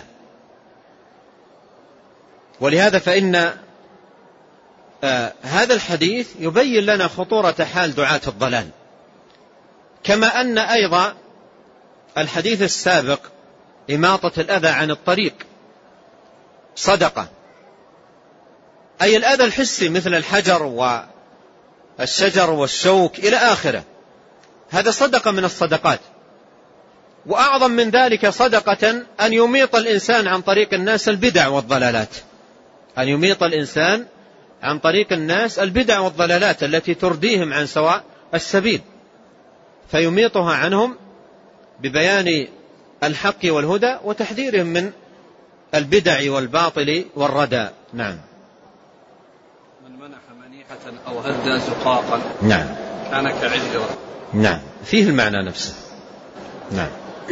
ولهذا فإن آه هذا الحديث يبين لنا خطورة حال دعاة الضلال، كما أن أيضا الحديث السابق إماطة الأذى عن الطريق صدقة، أي الأذى الحسي مثل الحجر والشجر والشوك إلى آخره، هذا صدقة من الصدقات. وأعظم من ذلك صدقة أن يميط الإنسان عن طريق الناس البدع والضلالات، أن يميط الإنسان عن طريق الناس البدع والضلالات التي ترديهم عن سواء السبيل، فيميطها عنهم ببيان الحق والهدى وتحذيرهم من البدع والباطل والردى. نعم. من منح منيحة أو هدى زقاقا نعم كان كعجرة. نعم، فيه المعنى نفسه. نعم.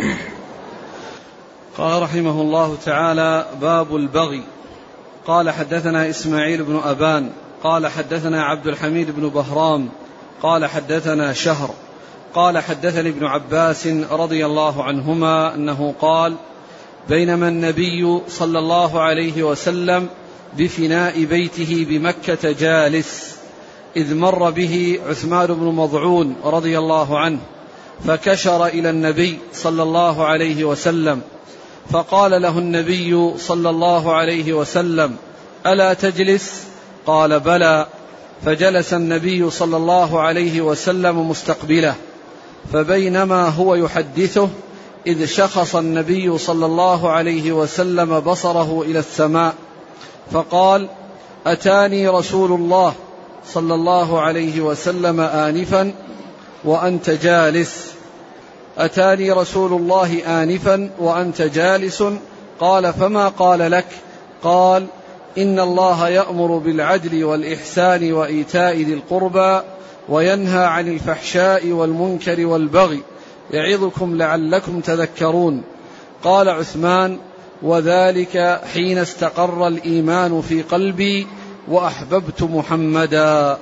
قال رحمه الله تعالى: باب البغي. قال حدثنا إسماعيل بن أبان قال حدثنا عبد الحميد بن بهرام قال حدثنا شهر قال حدثني ابن عباس رضي الله عنهما أنه قال: بينما النبي صلى الله عليه وسلم بفناء بيته بمكة جالس إذ مر به عثمان بن مضعون رضي الله عنه، فكشر إلى النبي صلى الله عليه وسلم، فقال له النبي صلى الله عليه وسلم: ألا تجلس؟ قال: بلى. فجلس النبي صلى الله عليه وسلم مستقبله، فبينما هو يحدثه إذ شخص النبي صلى الله عليه وسلم بصره إلى السماء فقال: أتاني رسول الله صلى الله عليه وسلم آنفا وأنت جالس أتاني رسول الله آنفا وأنت جالس قال: فما قال لك؟ قال: إن الله يأمر بالعدل والإحسان وإيتاء ذي القربى وينهى عن الفحشاء والمنكر والبغي يعظكم لعلكم تذكرون. قال عثمان: وذلك حين استقر الإيمان في قلبي وأحببت محمدا.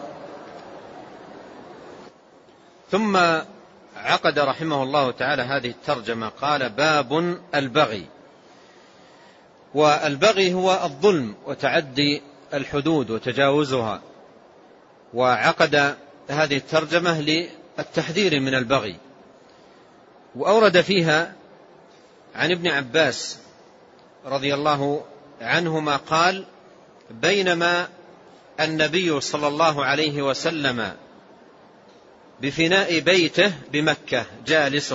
ثم عقد رحمه الله تعالى هذه الترجمة، قال: باب البغي. والبغي هو الظلم وتعدي الحدود وتجاوزها، وعقد هذه الترجمة للتحذير من البغي. وأورد فيها عن ابن عباس رضي الله عنهما قال: بينما النبي صلى الله عليه وسلم بفناء بيته بمكة جالس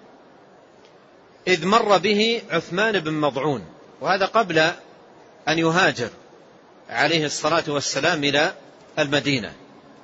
إذ مر به عثمان بن مضعون، وهذا قبل أن يهاجر عليه الصلاة والسلام إلى المدينة.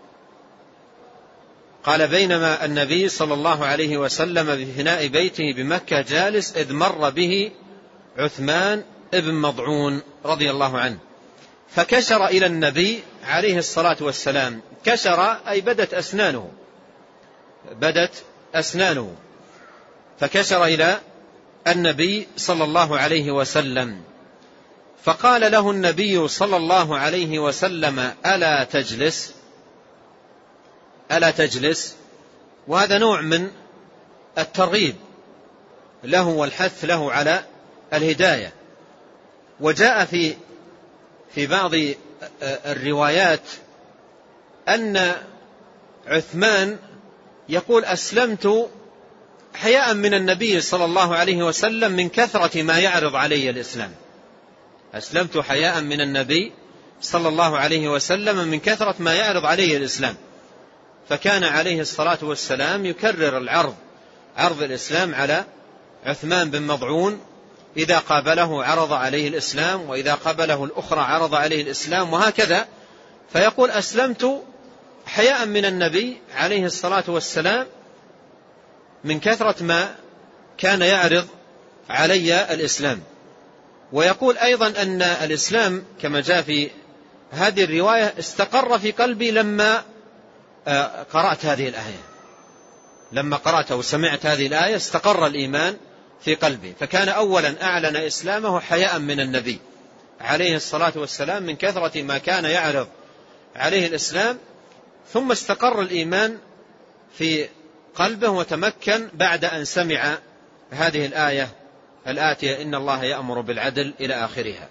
قال: بينما النبي صلى الله عليه وسلم بفناء بيته بمكة جالس إذ مر به عثمان بن مضعون رضي الله عنه، فكشر إلى النبي عليه الصلاة والسلام. كشر أي بدت أسنانه، بدت أسنانه فكشر إلى النبي صلى الله عليه وسلم. فقال له النبي صلى الله عليه وسلم: ألا تجلس ألا تجلس وهذا نوع من الترغيب له والحث له على الهداية. وجاء في في بعض الروايات أن عثمان يقول: أسلمت حياء من النبي صلى الله عليه وسلم من كثرة ما يعرض علي الإسلام. أسلمت حياء من النبي صلى الله عليه وسلم من كثرة ما يعرض علي الإسلام. فكان عليه الصلاة والسلام يكرر العرض عرض الإسلام على عثمان بن مضعون، إذا قابله عرض عليه الإسلام، وإذا قابله الأخرى عرض عليه الإسلام، وهكذا. فيقول: أسلمت حياء من النبي عليه الصلاة والسلام من كثرة ما كان يعرض علي الإسلام. ويقول أيضا أن الإسلام كما جاء في هذه الرواية استقر في قلبي لما قرأت هذه الآية، لما قرأت وسمعت هذه الآية استقر الإيمان في قلبي. فكان أولا أعلن إسلامه حياء من النبي عليه الصلاة والسلام من كثرة ما كان يعرض عليه الإسلام، ثم استقر الإيمان في قلبه وتمكن بعد أن سمع هذه الآية الآتية: إن الله يأمر بالعدل إلى آخرها.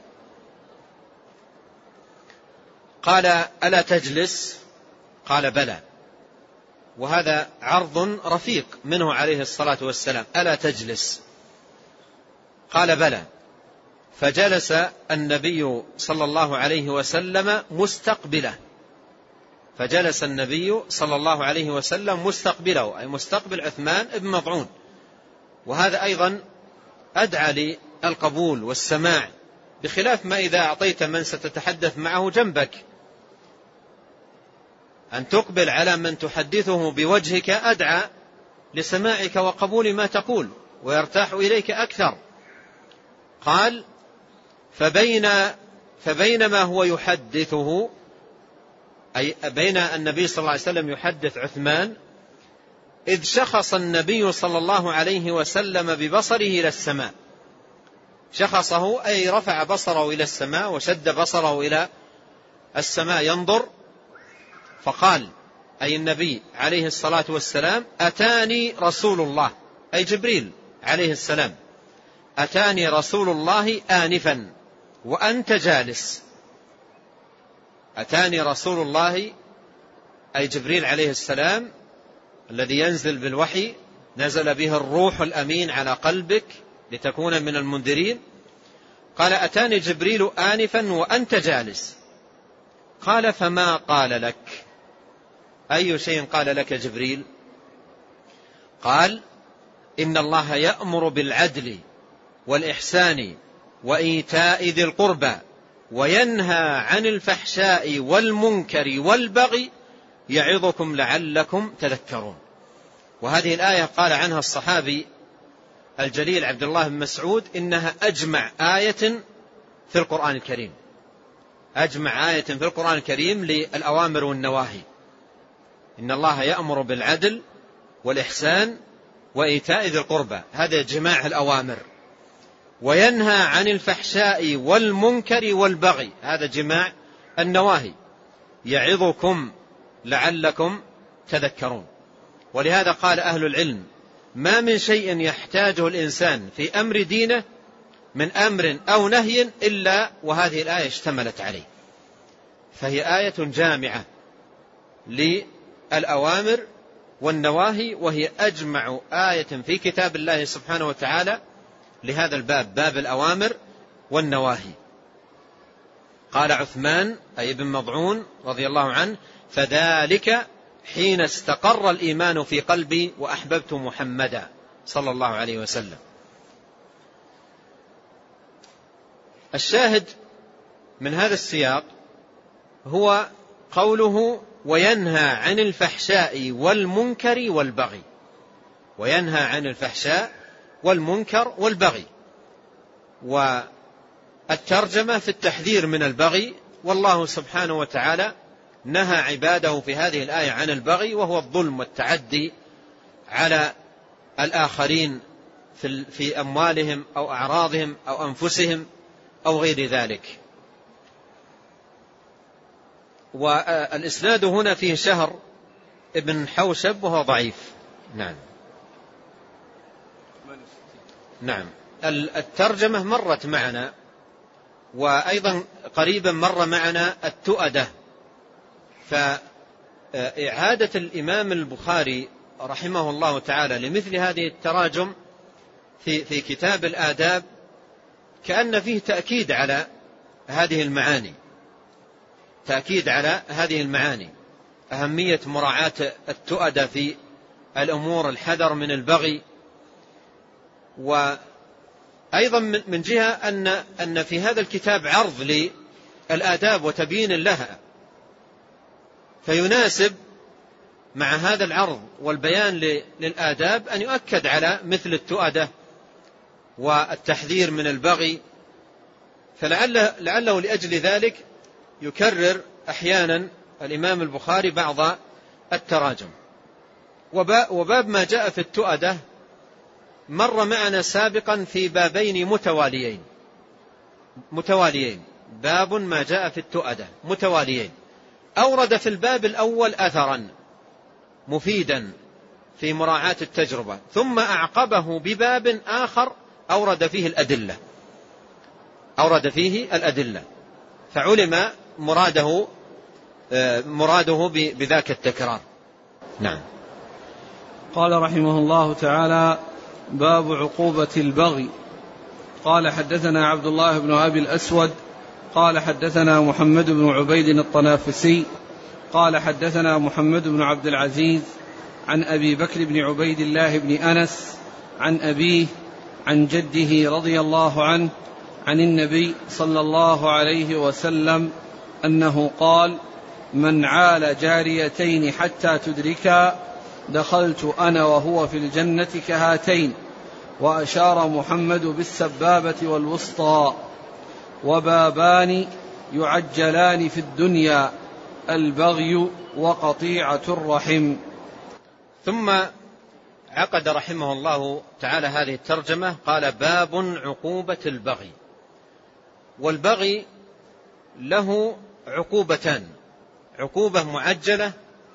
قال: ألا تجلس؟ قال: بلى. وهذا عرض رفيق منه عليه الصلاة والسلام: ألا تجلس؟ قال: بلى. فجلس النبي صلى الله عليه وسلم مستقبله فجلس النبي صلى الله عليه وسلم مستقبله، أي مستقبل عثمان بن مضعون. وهذا أيضا أدعى للقبول والسماع، بخلاف ما إذا أعطيت من ستتحدث معه جنبك، أن تقبل على من تحدثه بوجهك أدعى لسماعك وقبول ما تقول ويرتاح إليك أكثر. قال: فبين فبينما هو يحدثه، أي بين النبي صلى الله عليه وسلم يحدث عثمان، إذ شخص النبي صلى الله عليه وسلم ببصره إلى السماء. شخصه أي رفع بصره إلى السماء وشد بصره إلى السماء ينظر، فقال أي النبي عليه الصلاة والسلام: أتاني رسول الله، أي جبريل عليه السلام، أتاني رسول الله آنفا وأنت جالس. أتاني رسول الله أي جبريل عليه السلام الذي ينزل بالوحي، نزل به الروح الأمين على قلبك لتكون من المنذرين. قال: أتاني جبريل آنفا وأنت جالس. قال: فما قال لك؟ أي شيء قال لك جبريل؟ قال: إن الله يأمر بالعدل والإحسان وإيتاء ذي القربى وينهى عن الفحشاء والمنكر والبغي يعظكم لعلكم تذكرون. وهذه الآية قال عنها الصحابي الجليل عبد الله بن مسعود: إنها أجمع آية في القرآن الكريم، أجمع آية في القرآن الكريم للأوامر والنواهي. إن الله يأمر بالعدل والإحسان وإيتاء ذي القربى، هذا جماع الأوامر. وينهى عن الفحشاء والمنكر والبغي، هذا جماع النواهي. يعظكم لعلكم تذكرون. ولهذا قال أهل العلم: ما من شيء يحتاجه الإنسان في أمر دينه من أمر أو نهي إلا وهذه الآية اشتملت عليه. فهي آية جامعة للأوامر والنواهي، وهي أجمع آية في كتاب الله سبحانه وتعالى لهذا الباب، باب الأوامر والنواهي. قال عثمان أي ابن مضعون رضي الله عنه: فذلك حين استقر الإيمان في قلبي وأحببت محمدا صلى الله عليه وسلم. الشاهد من هذا السياق هو قوله: وينهى عن الفحشاء والمنكر والبغي. وينهى عن الفحشاء والمنكر والبغي، والترجمة في التحذير من البغي والله سبحانه وتعالى نهى عباده في هذه الآية عن البغي، وهو الظلم والتعدي على الآخرين في أموالهم أو أعراضهم أو أنفسهم أو غير ذلك. والإسناد هنا فيه شهر ابن حوشب وهو ضعيف. نعم نعم. الترجمة مرت معنا، وأيضا قريبا مر معنا التؤدة. فإعادة الإمام البخاري رحمه الله تعالى لمثل هذه التراجم في في كتاب الآداب كأن فيه تأكيد على هذه المعاني، تأكيد على هذه المعاني، أهمية مراعاة التؤدة في الأمور، الحذر من البغي. وأيضا من جهة أن أن في هذا الكتاب عرض للآداب وتبيين لها، فيناسب مع هذا العرض والبيان للآداب أن يؤكد على مثل التؤدة والتحذير من البغي. فلعله لعله لأجل ذلك يكرر أحيانا الإمام البخاري بعض التراجم. وباب ما جاء في التؤدة مر معنا سابقا في بابين متواليين متواليين باب ما جاء في التؤدة متواليين. أورد في الباب الأول أثرا مفيدا في مراعاة التجربة، ثم أعقبه بباب آخر أورد فيه الأدلة أورد فيه الأدلة فعلم مراده مراده بذاك التكرار. نعم. قال رحمه الله تعالى: باب عقوبة البغي. قال: حدثنا عبد الله بن أبي الأسود قال حدثنا محمد بن عبيد الطنافسي قال حدثنا محمد بن عبد العزيز عن أبي بكر بن عبيد الله بن أنس عن أبيه عن جده رضي الله عنه عن النبي صلى الله عليه وسلم أنه قال: من عال جاريتين حتى تدركا دخلت أنا وهو في الجنة كهاتين. وأشار محمد بالسبابة والوسطى. وبابان يعجلان في الدنيا: البغي وقطيعة الرحم. ثم عقد رحمه الله تعالى هذه الترجمة، قال: باب عقوبة البغي. والبغي له عقوبتان: عقوبة معجلة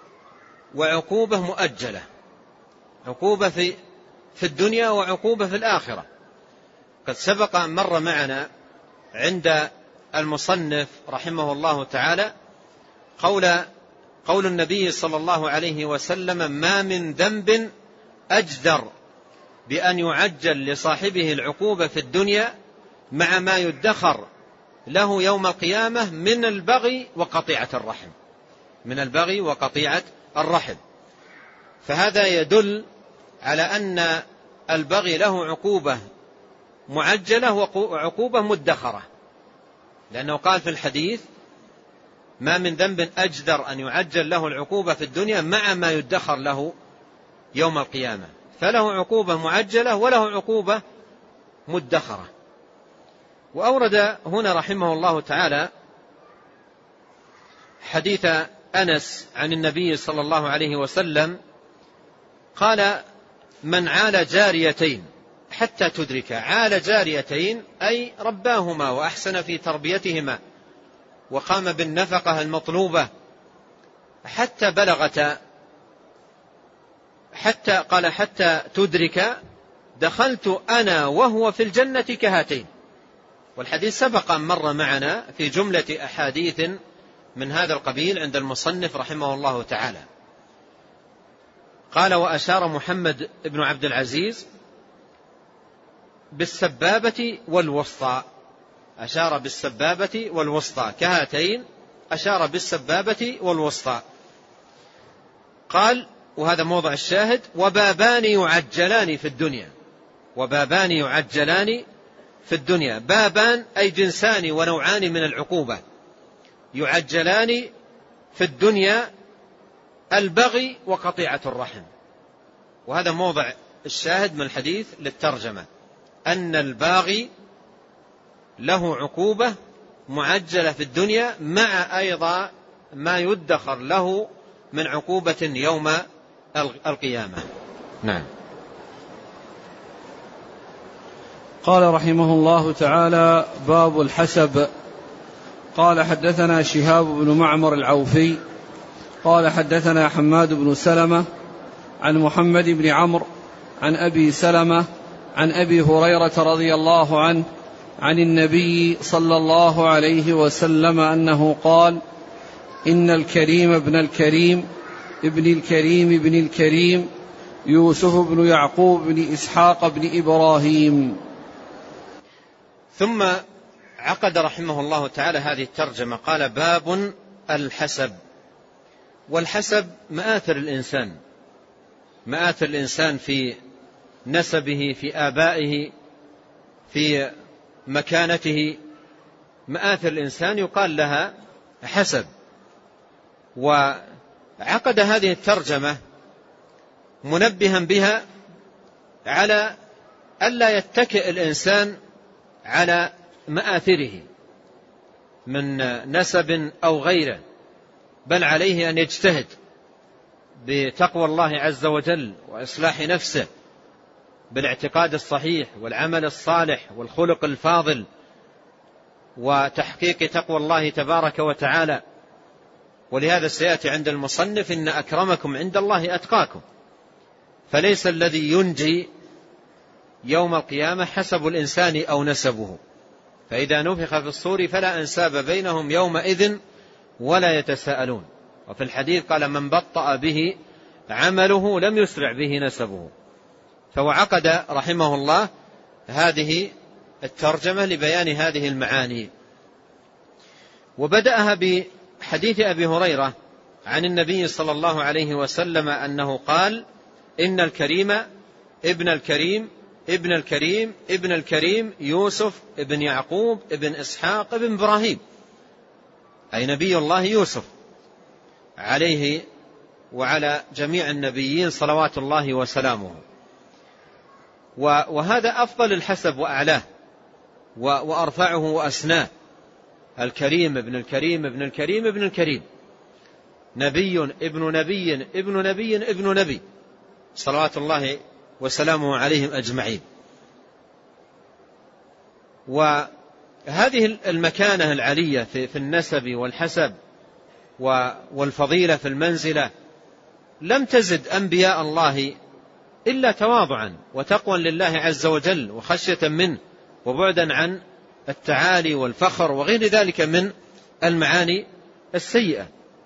وعقوبة مؤجلة، عقوبة في في الدنيا وعقوبة في الآخرة. قد سبق أن مر معنا عند المصنف رحمه الله تعالى قول قول النبي صلى الله عليه وسلم: ما من ذنب أجدر بأن يعجل لصاحبه العقوبة في الدنيا مع ما يدخر له يوم القيامة من البغي وقطيعة الرحم من البغي وقطيعة الرحم. فهذا يدل على أن البغي له عقوبة معجلة وعقوبة مدخرة، لأنه قال في الحديث: ما من ذنب أجدر أن يعجل له العقوبة في الدنيا مع ما يدخر له يوم القيامة. فله عقوبة معجلة وله عقوبة مدخرة. وأورد هنا رحمه الله تعالى حديث أنس عن النبي صلى الله عليه وسلم قال: من عال جاريتين حتى تدرك. عال جاريتين أي رباهما وأحسن في تربيتهما وقام بالنفقة المطلوبة حتى بلغتا، حتى قال حتى تدرك دخلت أنا وهو في الجنة كهاتين. والحديث سبق أن مر معنا في جملة أحاديث من هذا القبيل عند المصنف رحمه الله تعالى. قال: وأشار محمد بن عبد العزيز بالسبابة والوسطى. أشار بالسبابة والوسطى كهاتين، أشار بالسبابة والوسطى. قال، وهذا موضع الشاهد: وبابان يعجلان في الدنيا. وبابان يعجلان في الدنيا. بابان أي جنسان ونوعان من العقوبة يعجلان في الدنيا: البغي وقطيعة الرحم. وهذا موضع الشاهد من الحديث للترجمة، أن الباغي له عقوبة معجلة في الدنيا مع أيضا ما يدخر له من عقوبة يوم القيامة. نعم. قال رحمه الله تعالى: باب الحسب. قال حدثنا شهاب بن معمر العوفي قال حدثنا حماد بن سلمة عن محمد بن عمرو عن أبي سلمة عن أبي هريرة رضي الله عنه عن النبي صلى الله عليه وسلم أنه قال: إن الكريم ابن الكريم ابن الكريم ابن الكريم يوسف بن يعقوب بن إسحاق بن إبراهيم. ثم عقد رحمه الله تعالى هذه الترجمة، قال: باب الحسب. والحسب مآثر الإنسان، مآثر الإنسان في نسبه، في آبائه، في مكانته، مآثر الإنسان يقال لها حسب. وعقد هذه الترجمة منبها بها على ألا يتكئ الإنسان على مآثره من نسب أو غيره، بل عليه أن يجتهد بتقوى الله عز وجل وإصلاح نفسه بالاعتقاد الصحيح والعمل الصالح والخلق الفاضل وتحقيق تقوى الله تبارك وتعالى. ولهذا سيأتي عند المصنف: إن أكرمكم عند الله أتقاكم. فليس الذي ينجي يوم القيامة حسب الإنسان أو نسبه، فإذا نفخ في الصور فلا أنساب بينهم يومئذ ولا يتساءلون. وفي الحديث قال: من بطأ به عمله لم يسرع به نسبه. فوعقد رحمه الله هذه الترجمة لبيان هذه المعاني، وبدأها بحديث أبي هريرة عن النبي صلى الله عليه وسلم أنه قال: إن الكريم ابن الكريم ابن الكريم ابن الكريم يوسف ابن يعقوب ابن إسحاق ابن إبراهيم، أي نبي الله يوسف عليه وعلى جميع النبيين صلوات الله وسلامه. وهذا أفضل الحسب وأعلاه وأرفعه وأسناه، الكريم ابن الكريم ابن الكريم ابن الكريم، نبي ابن نبي ابن نبي ابن نبي صلوات الله وسلامه عليهم أجمعين. وهذه المكانة العلية في النسب والحسب والفضيلة في المنزلة لم تزد أنبياء الله إلا تواضعا وتقوى لله عز وجل وخشية منه وبعدا عن التعالي والفخر وغير ذلك من المعاني السيئة.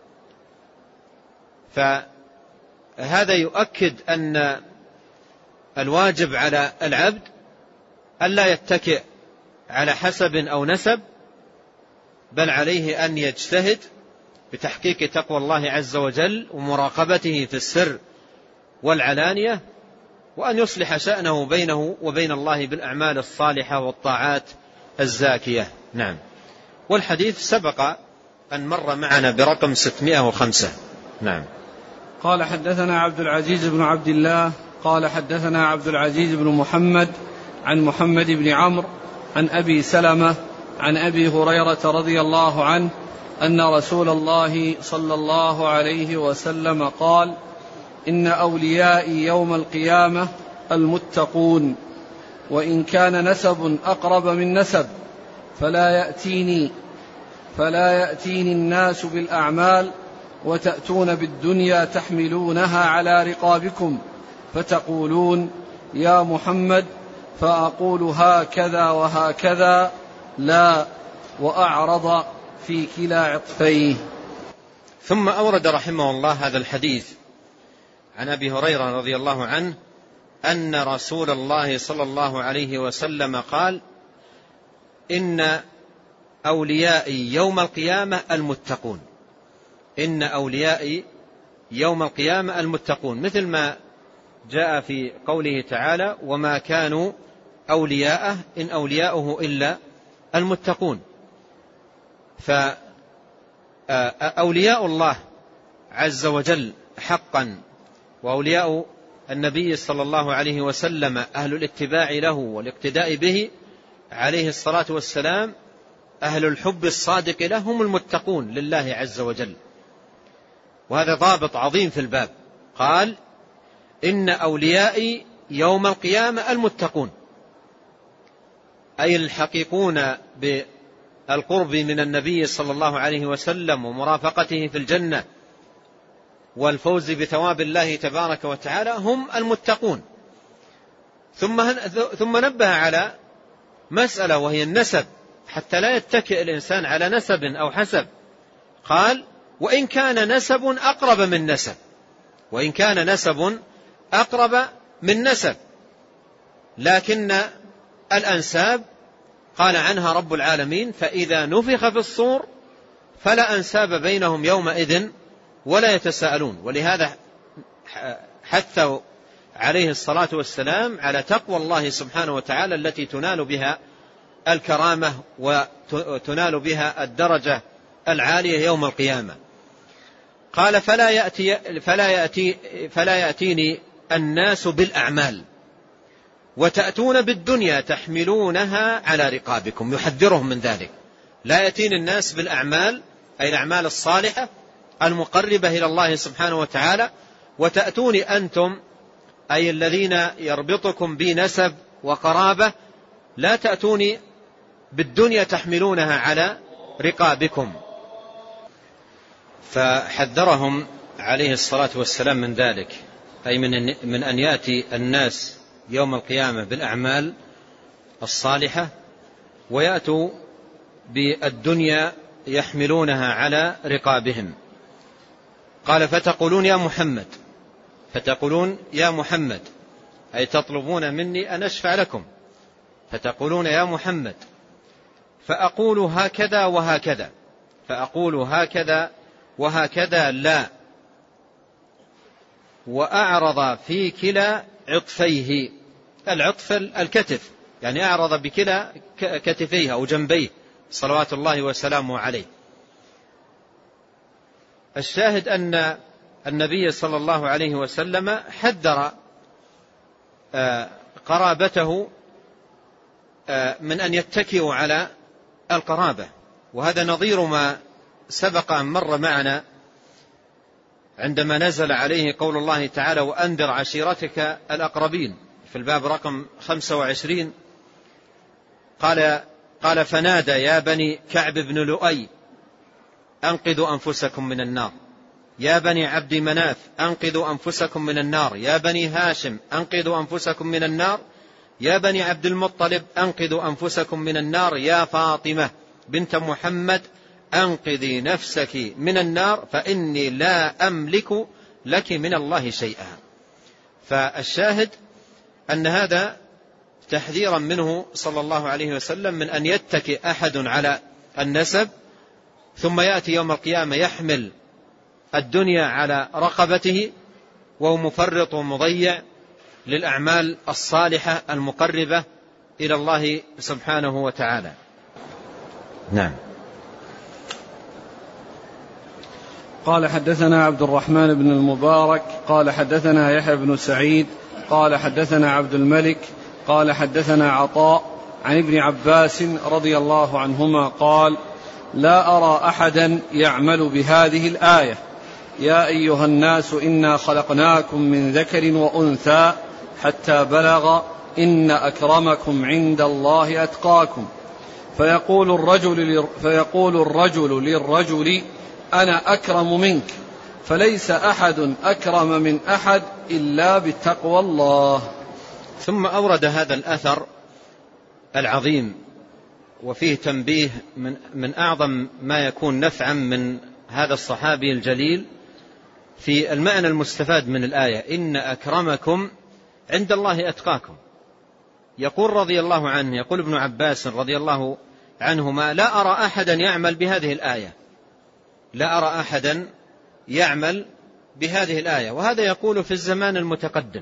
فهذا يؤكد أن الواجب على العبد ألا يتكئ على حسب أو نسب، بل عليه أن يجتهد بتحقيق تقوى الله عز وجل ومراقبته في السر والعلانية، وأن يصلح شأنه بينه وبين الله بالأعمال الصالحة والطاعات الزاكية. نعم. والحديث سبق أن مر معنا برقم ستمائة وخمسة. نعم. قال حدثنا عبد العزيز بن عبد الله قال حدثنا عبد العزيز بن محمد عن محمد بن عمرو عن أبي سلمة عن أبي هريرة رضي الله عنه أن رسول الله صلى الله عليه وسلم قال: إن أوليائي يوم القيامة المتقون، وإن كان نسب أقرب من نسب فلا يأتيني فلا يأتيني الناس بالأعمال وتأتون بالدنيا تحملونها على رقابكم فتقولون يا محمد فأقول هكذا وهكذا لا، وأعرض في كلا عطفيه. ثم أورد رحمه الله هذا الحديث عن أبي هريرة رضي الله عنه أن رسول الله صلى الله عليه وسلم قال: إن أوليائي يوم القيامة المتقون. إن أوليائي يوم القيامة المتقون، مثل ما جاء في قوله تعالى: وما كانوا أولياءه إن أولياؤه إلا المتقون. فأولياء الله عز وجل حقا وأولياء النبي صلى الله عليه وسلم أهل الاتباع له والاقتداء به عليه الصلاة والسلام أهل الحب الصادق له هم المتقون لله عز وجل. وهذا ضابط عظيم في الباب. قال إن أوليائي يوم القيامة المتقون، أي الحقيقون بالقرب من النبي صلى الله عليه وسلم ومرافقته في الجنة والفوز بثواب الله تبارك وتعالى هم المتقون. ثم ثم نبه على مسألة وهي النسب، حتى لا يتكئ الإنسان على نسب أو حسب. قال وإن كان نسب أقرب من نسب، وإن كان نسب أقرب من نسب، لكن الأنساب قال عنها رب العالمين فإذا نفخ في الصور فلا أنساب بينهم يومئذ ولا يتساءلون. ولهذا حثوا عليه الصلاة والسلام على تقوى الله سبحانه وتعالى التي تنال بها الكرامة وتنال بها الدرجة العالية يوم القيامة. قال فلا يأتي فلا يأتي فلا يأتيني الناس بالأعمال وتأتون بالدنيا تحملونها على رقابكم، يحذرهم من ذلك. لا يأتيني الناس بالأعمال أي الأعمال الصالحة المقربة إلى الله سبحانه وتعالى، وتأتوني أنتم أي الذين يربطكم بي نسب وقرابة، لا تأتوني بالدنيا تحملونها على رقابكم. فحذرهم عليه الصلاة والسلام من ذلك، أي من من أن يأتي الناس يوم القيامة بالأعمال الصالحة ويأتوا بالدنيا يحملونها على رقابهم. قال فتقولون يا محمد، فتقولون يا محمد أي تطلبون مني أن أشفع لكم، فتقولون يا محمد فأقول هكذا وهكذا، فأقول هكذا وهكذا لا، وأعرض في كلا عطفيه، العطف الكتف، يعني أعرض بكلا كتفيه أو جنبيه صلوات الله وسلامه عليه. الشاهد أن النبي صلى الله عليه وسلم حذر قرابته من أن يتكئوا على القرابة، وهذا نظير ما سبق أن مر معنا عندما نزل عليه قول الله تعالى وأنذر عشيرتك الأقربين في الباب رقم خمسة وعشرين. قال قال فنادى يا بني كعب بن لؤي أنقذوا أنفسكم من النار، يا بني عبد مناف أنقذوا أنفسكم من النار، يا بني هاشم أنقذوا أنفسكم من النار، يا بني عبد المطلب أنقذوا أنفسكم من النار، يا فاطمة بنت محمد أنقذي نفسك من النار فإني لا أملك لك من الله شيئا. فالشاهد أن هذا تحذيرا منه صلى الله عليه وسلم من أن يتكئ أحد على النسب ثم يأتي يوم القيامة يحمل الدنيا على رقبته وهو مفرط ومضيع للأعمال الصالحة المقربة إلى الله سبحانه وتعالى. نعم. قال حدثنا عبد الرحمن بن المبارك قال حدثنا يحيى بن سعيد قال حدثنا عبد الملك قال حدثنا عطاء عن ابن عباس رضي الله عنهما قال لا أرى أحدا يعمل بهذه الآية يا أيها الناس إنا خلقناكم من ذكر وأنثى حتى بلغ إن أكرمكم عند الله أتقاكم، فيقول الرجل, فيقول الرجل للرجل أنا أكرم منك، فليس أحد أكرم من أحد إلا بتقوى الله. ثم أورد هذا الأثر العظيم وفيه تنبيه من, من أعظم ما يكون نفعا من هذا الصحابي الجليل في المعنى المستفاد من الآية إن أكرمكم عند الله أتقاكم. يقول رضي الله عنه، يقول ابن عباس رضي الله عنهما لا أرى أحدا يعمل بهذه الآية، لا أرى أحدا يعمل بهذه الآية، وهذا يقول في الزمان المتقدم،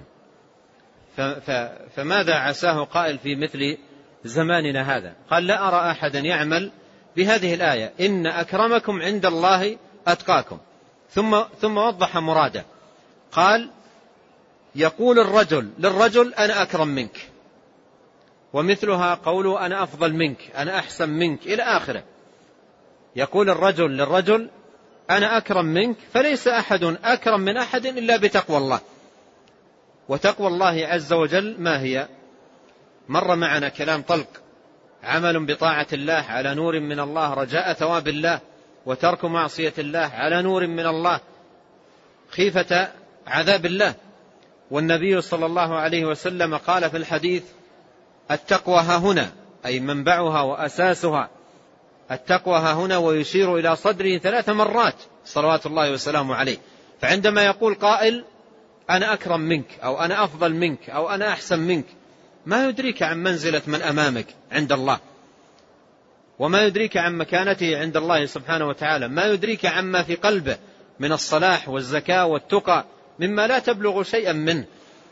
فماذا عساه قائل في مثل زماننا هذا؟ قال لا أرى أحدا يعمل بهذه الآية إن أكرمكم عند الله أتقاكم، ثم, ثم وضح مراده. قال يقول الرجل للرجل أنا أكرم منك، ومثلها قوله أنا أفضل منك، أنا أحسن منك، إلى آخره. يقول الرجل للرجل أنا أكرم منك، فليس أحد أكرم من أحد إلا بتقوى الله. وتقوى الله عز وجل ما هي؟ مر معنا كلام طلق: عمل بطاعة الله على نور من الله رجاء ثواب الله، وترك معصية الله على نور من الله خيفة عذاب الله. والنبي صلى الله عليه وسلم قال في الحديث: التقوى ها هنا، أي منبعها وأساسها التقوى ها هنا، ويشير إلى صدره ثلاث مرات صلوات الله وسلامه عليه. فعندما يقول قائل أنا أكرم منك أو أنا أفضل منك أو أنا أحسن منك، ما يدريك عن منزلة من أمامك عند الله، وما يدريك عن مكانته عند الله سبحانه وتعالى، ما يدريك عما في قلبه من الصلاح والزكاة والتقى مما لا تبلغ شيئا منه.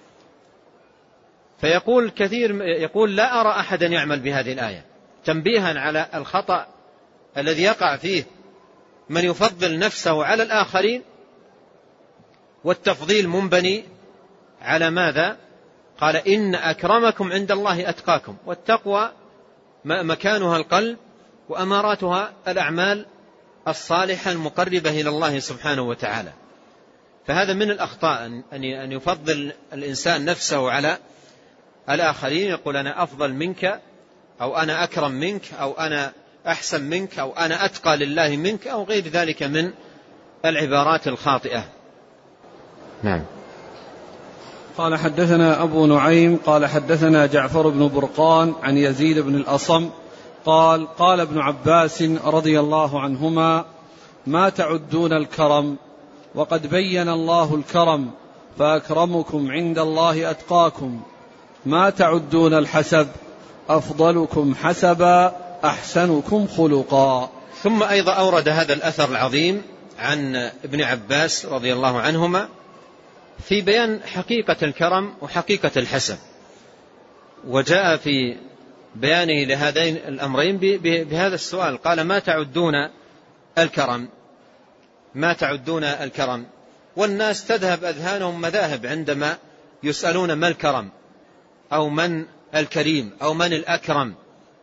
فيقول كثير يقول لا أرى أحدا يعمل بهذه الآية، تنبيها على الخطأ الذي يقع فيه من يفضل نفسه على الآخرين، والتفضيل منبني على ماذا؟ قال إن أكرمكم عند الله أتقاكم. والتقوى مكانها القلب، وأماراتها الأعمال الصالحة المقربة إلى الله سبحانه وتعالى. فهذا من الأخطاء أن يفضل الإنسان نفسه على الآخرين، يقول أنا أفضل منك أو أنا أكرم منك أو أنا أحسن منك أو أنا أتقى لله منك أو غير ذلك من العبارات الخاطئة. نعم. قال حدثنا أبو نعيم قال حدثنا جعفر بن برقان عن يزيد بن الأصم قال قال ابن عباس رضي الله عنهما: ما تعدون الكرم، وقد بين الله الكرم، فأكرمكم عند الله أتقاكم. ما تعدون الحسب، أفضلكم حسبا أحسنكم خلقا. ثم أيضا أورد هذا الأثر العظيم عن ابن عباس رضي الله عنهما في بيان حقيقة الكرم وحقيقة الحسب، وجاء في بيانه لهذين الأمرين بهذا السؤال، قال: ما تعدون الكرم، ما تعدون الكرم. والناس تذهب أذهانهم مذاهب عندما يسألون ما الكرم أو من الكريم أو من الأكرم.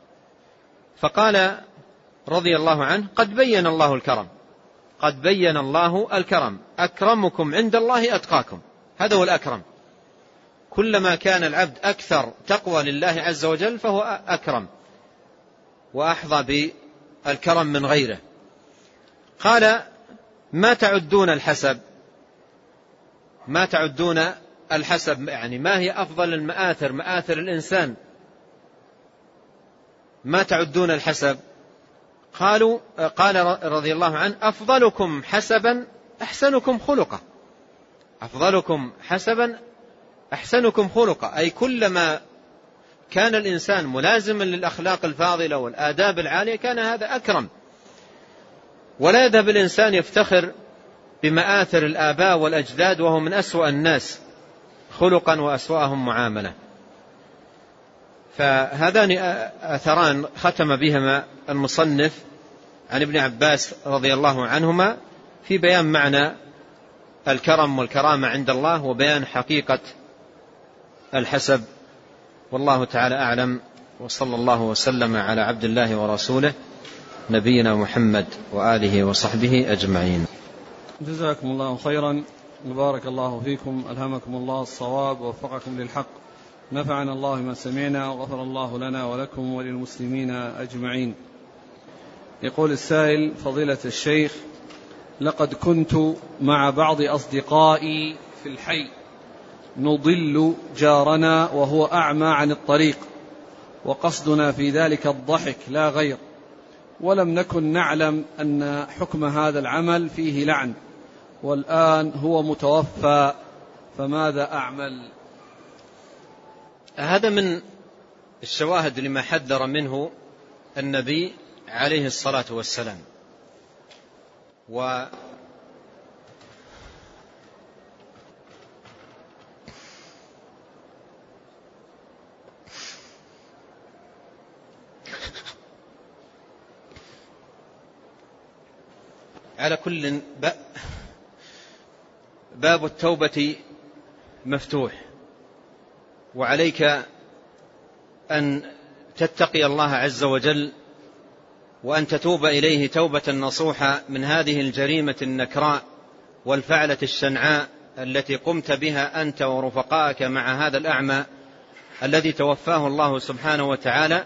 فقال رضي الله عنه: قد بين الله الكرم، قد بين الله الكرم، أكرمكم عند الله أتقاكم. هذا هو الأكرم. كلما كان العبد أكثر تقوى لله عز وجل فهو أكرم وأحظى بالكرم من غيره. قال: ما تعدون الحسب، ما تعدون الحسب يعني ما هي أفضل المآثر، مآثر الإنسان، ما تعدون الحسب؟ قالوا قال رضي الله عنه: أفضلكم حسبا أحسنكم خلقا، أفضلكم حسبا أحسنكم خلقا، أي كلما كان الإنسان ملازما للأخلاق الفاضلة والآداب العالية كان هذا أكرم. ولا يذهب الإنسان يفتخر بمآثر الآباء والأجداد وهو من أسوأ الناس خلقا وأسوأهم معاملة. فهذان أثران ختم بهما المصنف عن ابن عباس رضي الله عنهما في بيان معنى الكرم والكرامة عند الله وبيان حقيقة الحسب. والله تعالى أعلم، وصلى الله وسلم على عبد الله ورسوله نبينا محمد وآله وصحبه أجمعين. جزاكم الله خيرا، وبارك الله فيكم، ألهمكم الله الصواب ووفقكم للحق، نفعنا الله ما سمعنا، وغفر الله لنا ولكم وللمسلمين أجمعين. يقول السائل: فضيلة الشيخ، لقد كنت مع بعض أصدقائي في الحي نضل جارنا وهو أعمى عن الطريق، وقصدنا في ذلك الضحك لا غير، ولم نكن نعلم أن حكم هذا العمل فيه لعن، والآن هو متوفى، فماذا أعمل؟ هذا من الشواهد لما حذر منه النبي عليه الصلاة والسلام. و على كل باب التوبة مفتوح، وعليك أن تتقي الله عز وجل وأن تتوب إليه توبة نصوحة من هذه الجريمة النكراء والفعلة الشنعاء التي قمت بها أنت ورفقائك مع هذا الأعمى الذي توفاه الله سبحانه وتعالى.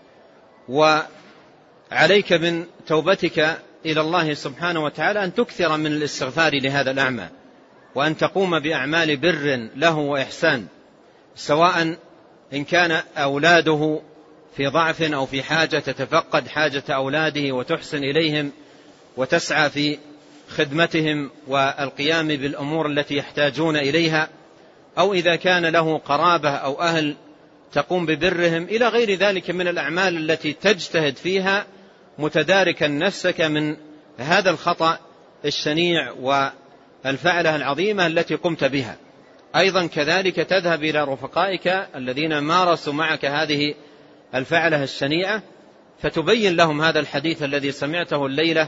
وعليك من توبتك إلى الله سبحانه وتعالى أن تكثر من الاستغفار لهذا الأعمى، وأن تقوم بأعمال بر له وإحسان، سواء إن كان أولاده في ضعف أو في حاجة تتفقد حاجة أولاده وتحسن إليهم وتسعى في خدمتهم والقيام بالأمور التي يحتاجون إليها، أو إذا كان له قرابة أو أهل تقوم ببرهم، إلى غير ذلك من الأعمال التي تجتهد فيها متداركا نفسك من هذا الخطأ الشنيع والفعلة العظيمة التي قمت بها. أيضا كذلك تذهب إلى رفقائك الذين مارسوا معك هذه الفعلة الشنيعة فتبين لهم هذا الحديث الذي سمعته الليلة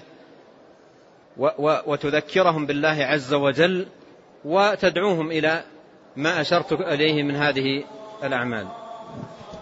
وتذكرهم بالله عز وجل وتدعوهم إلى ما أشرت إليه من هذه الأعمال.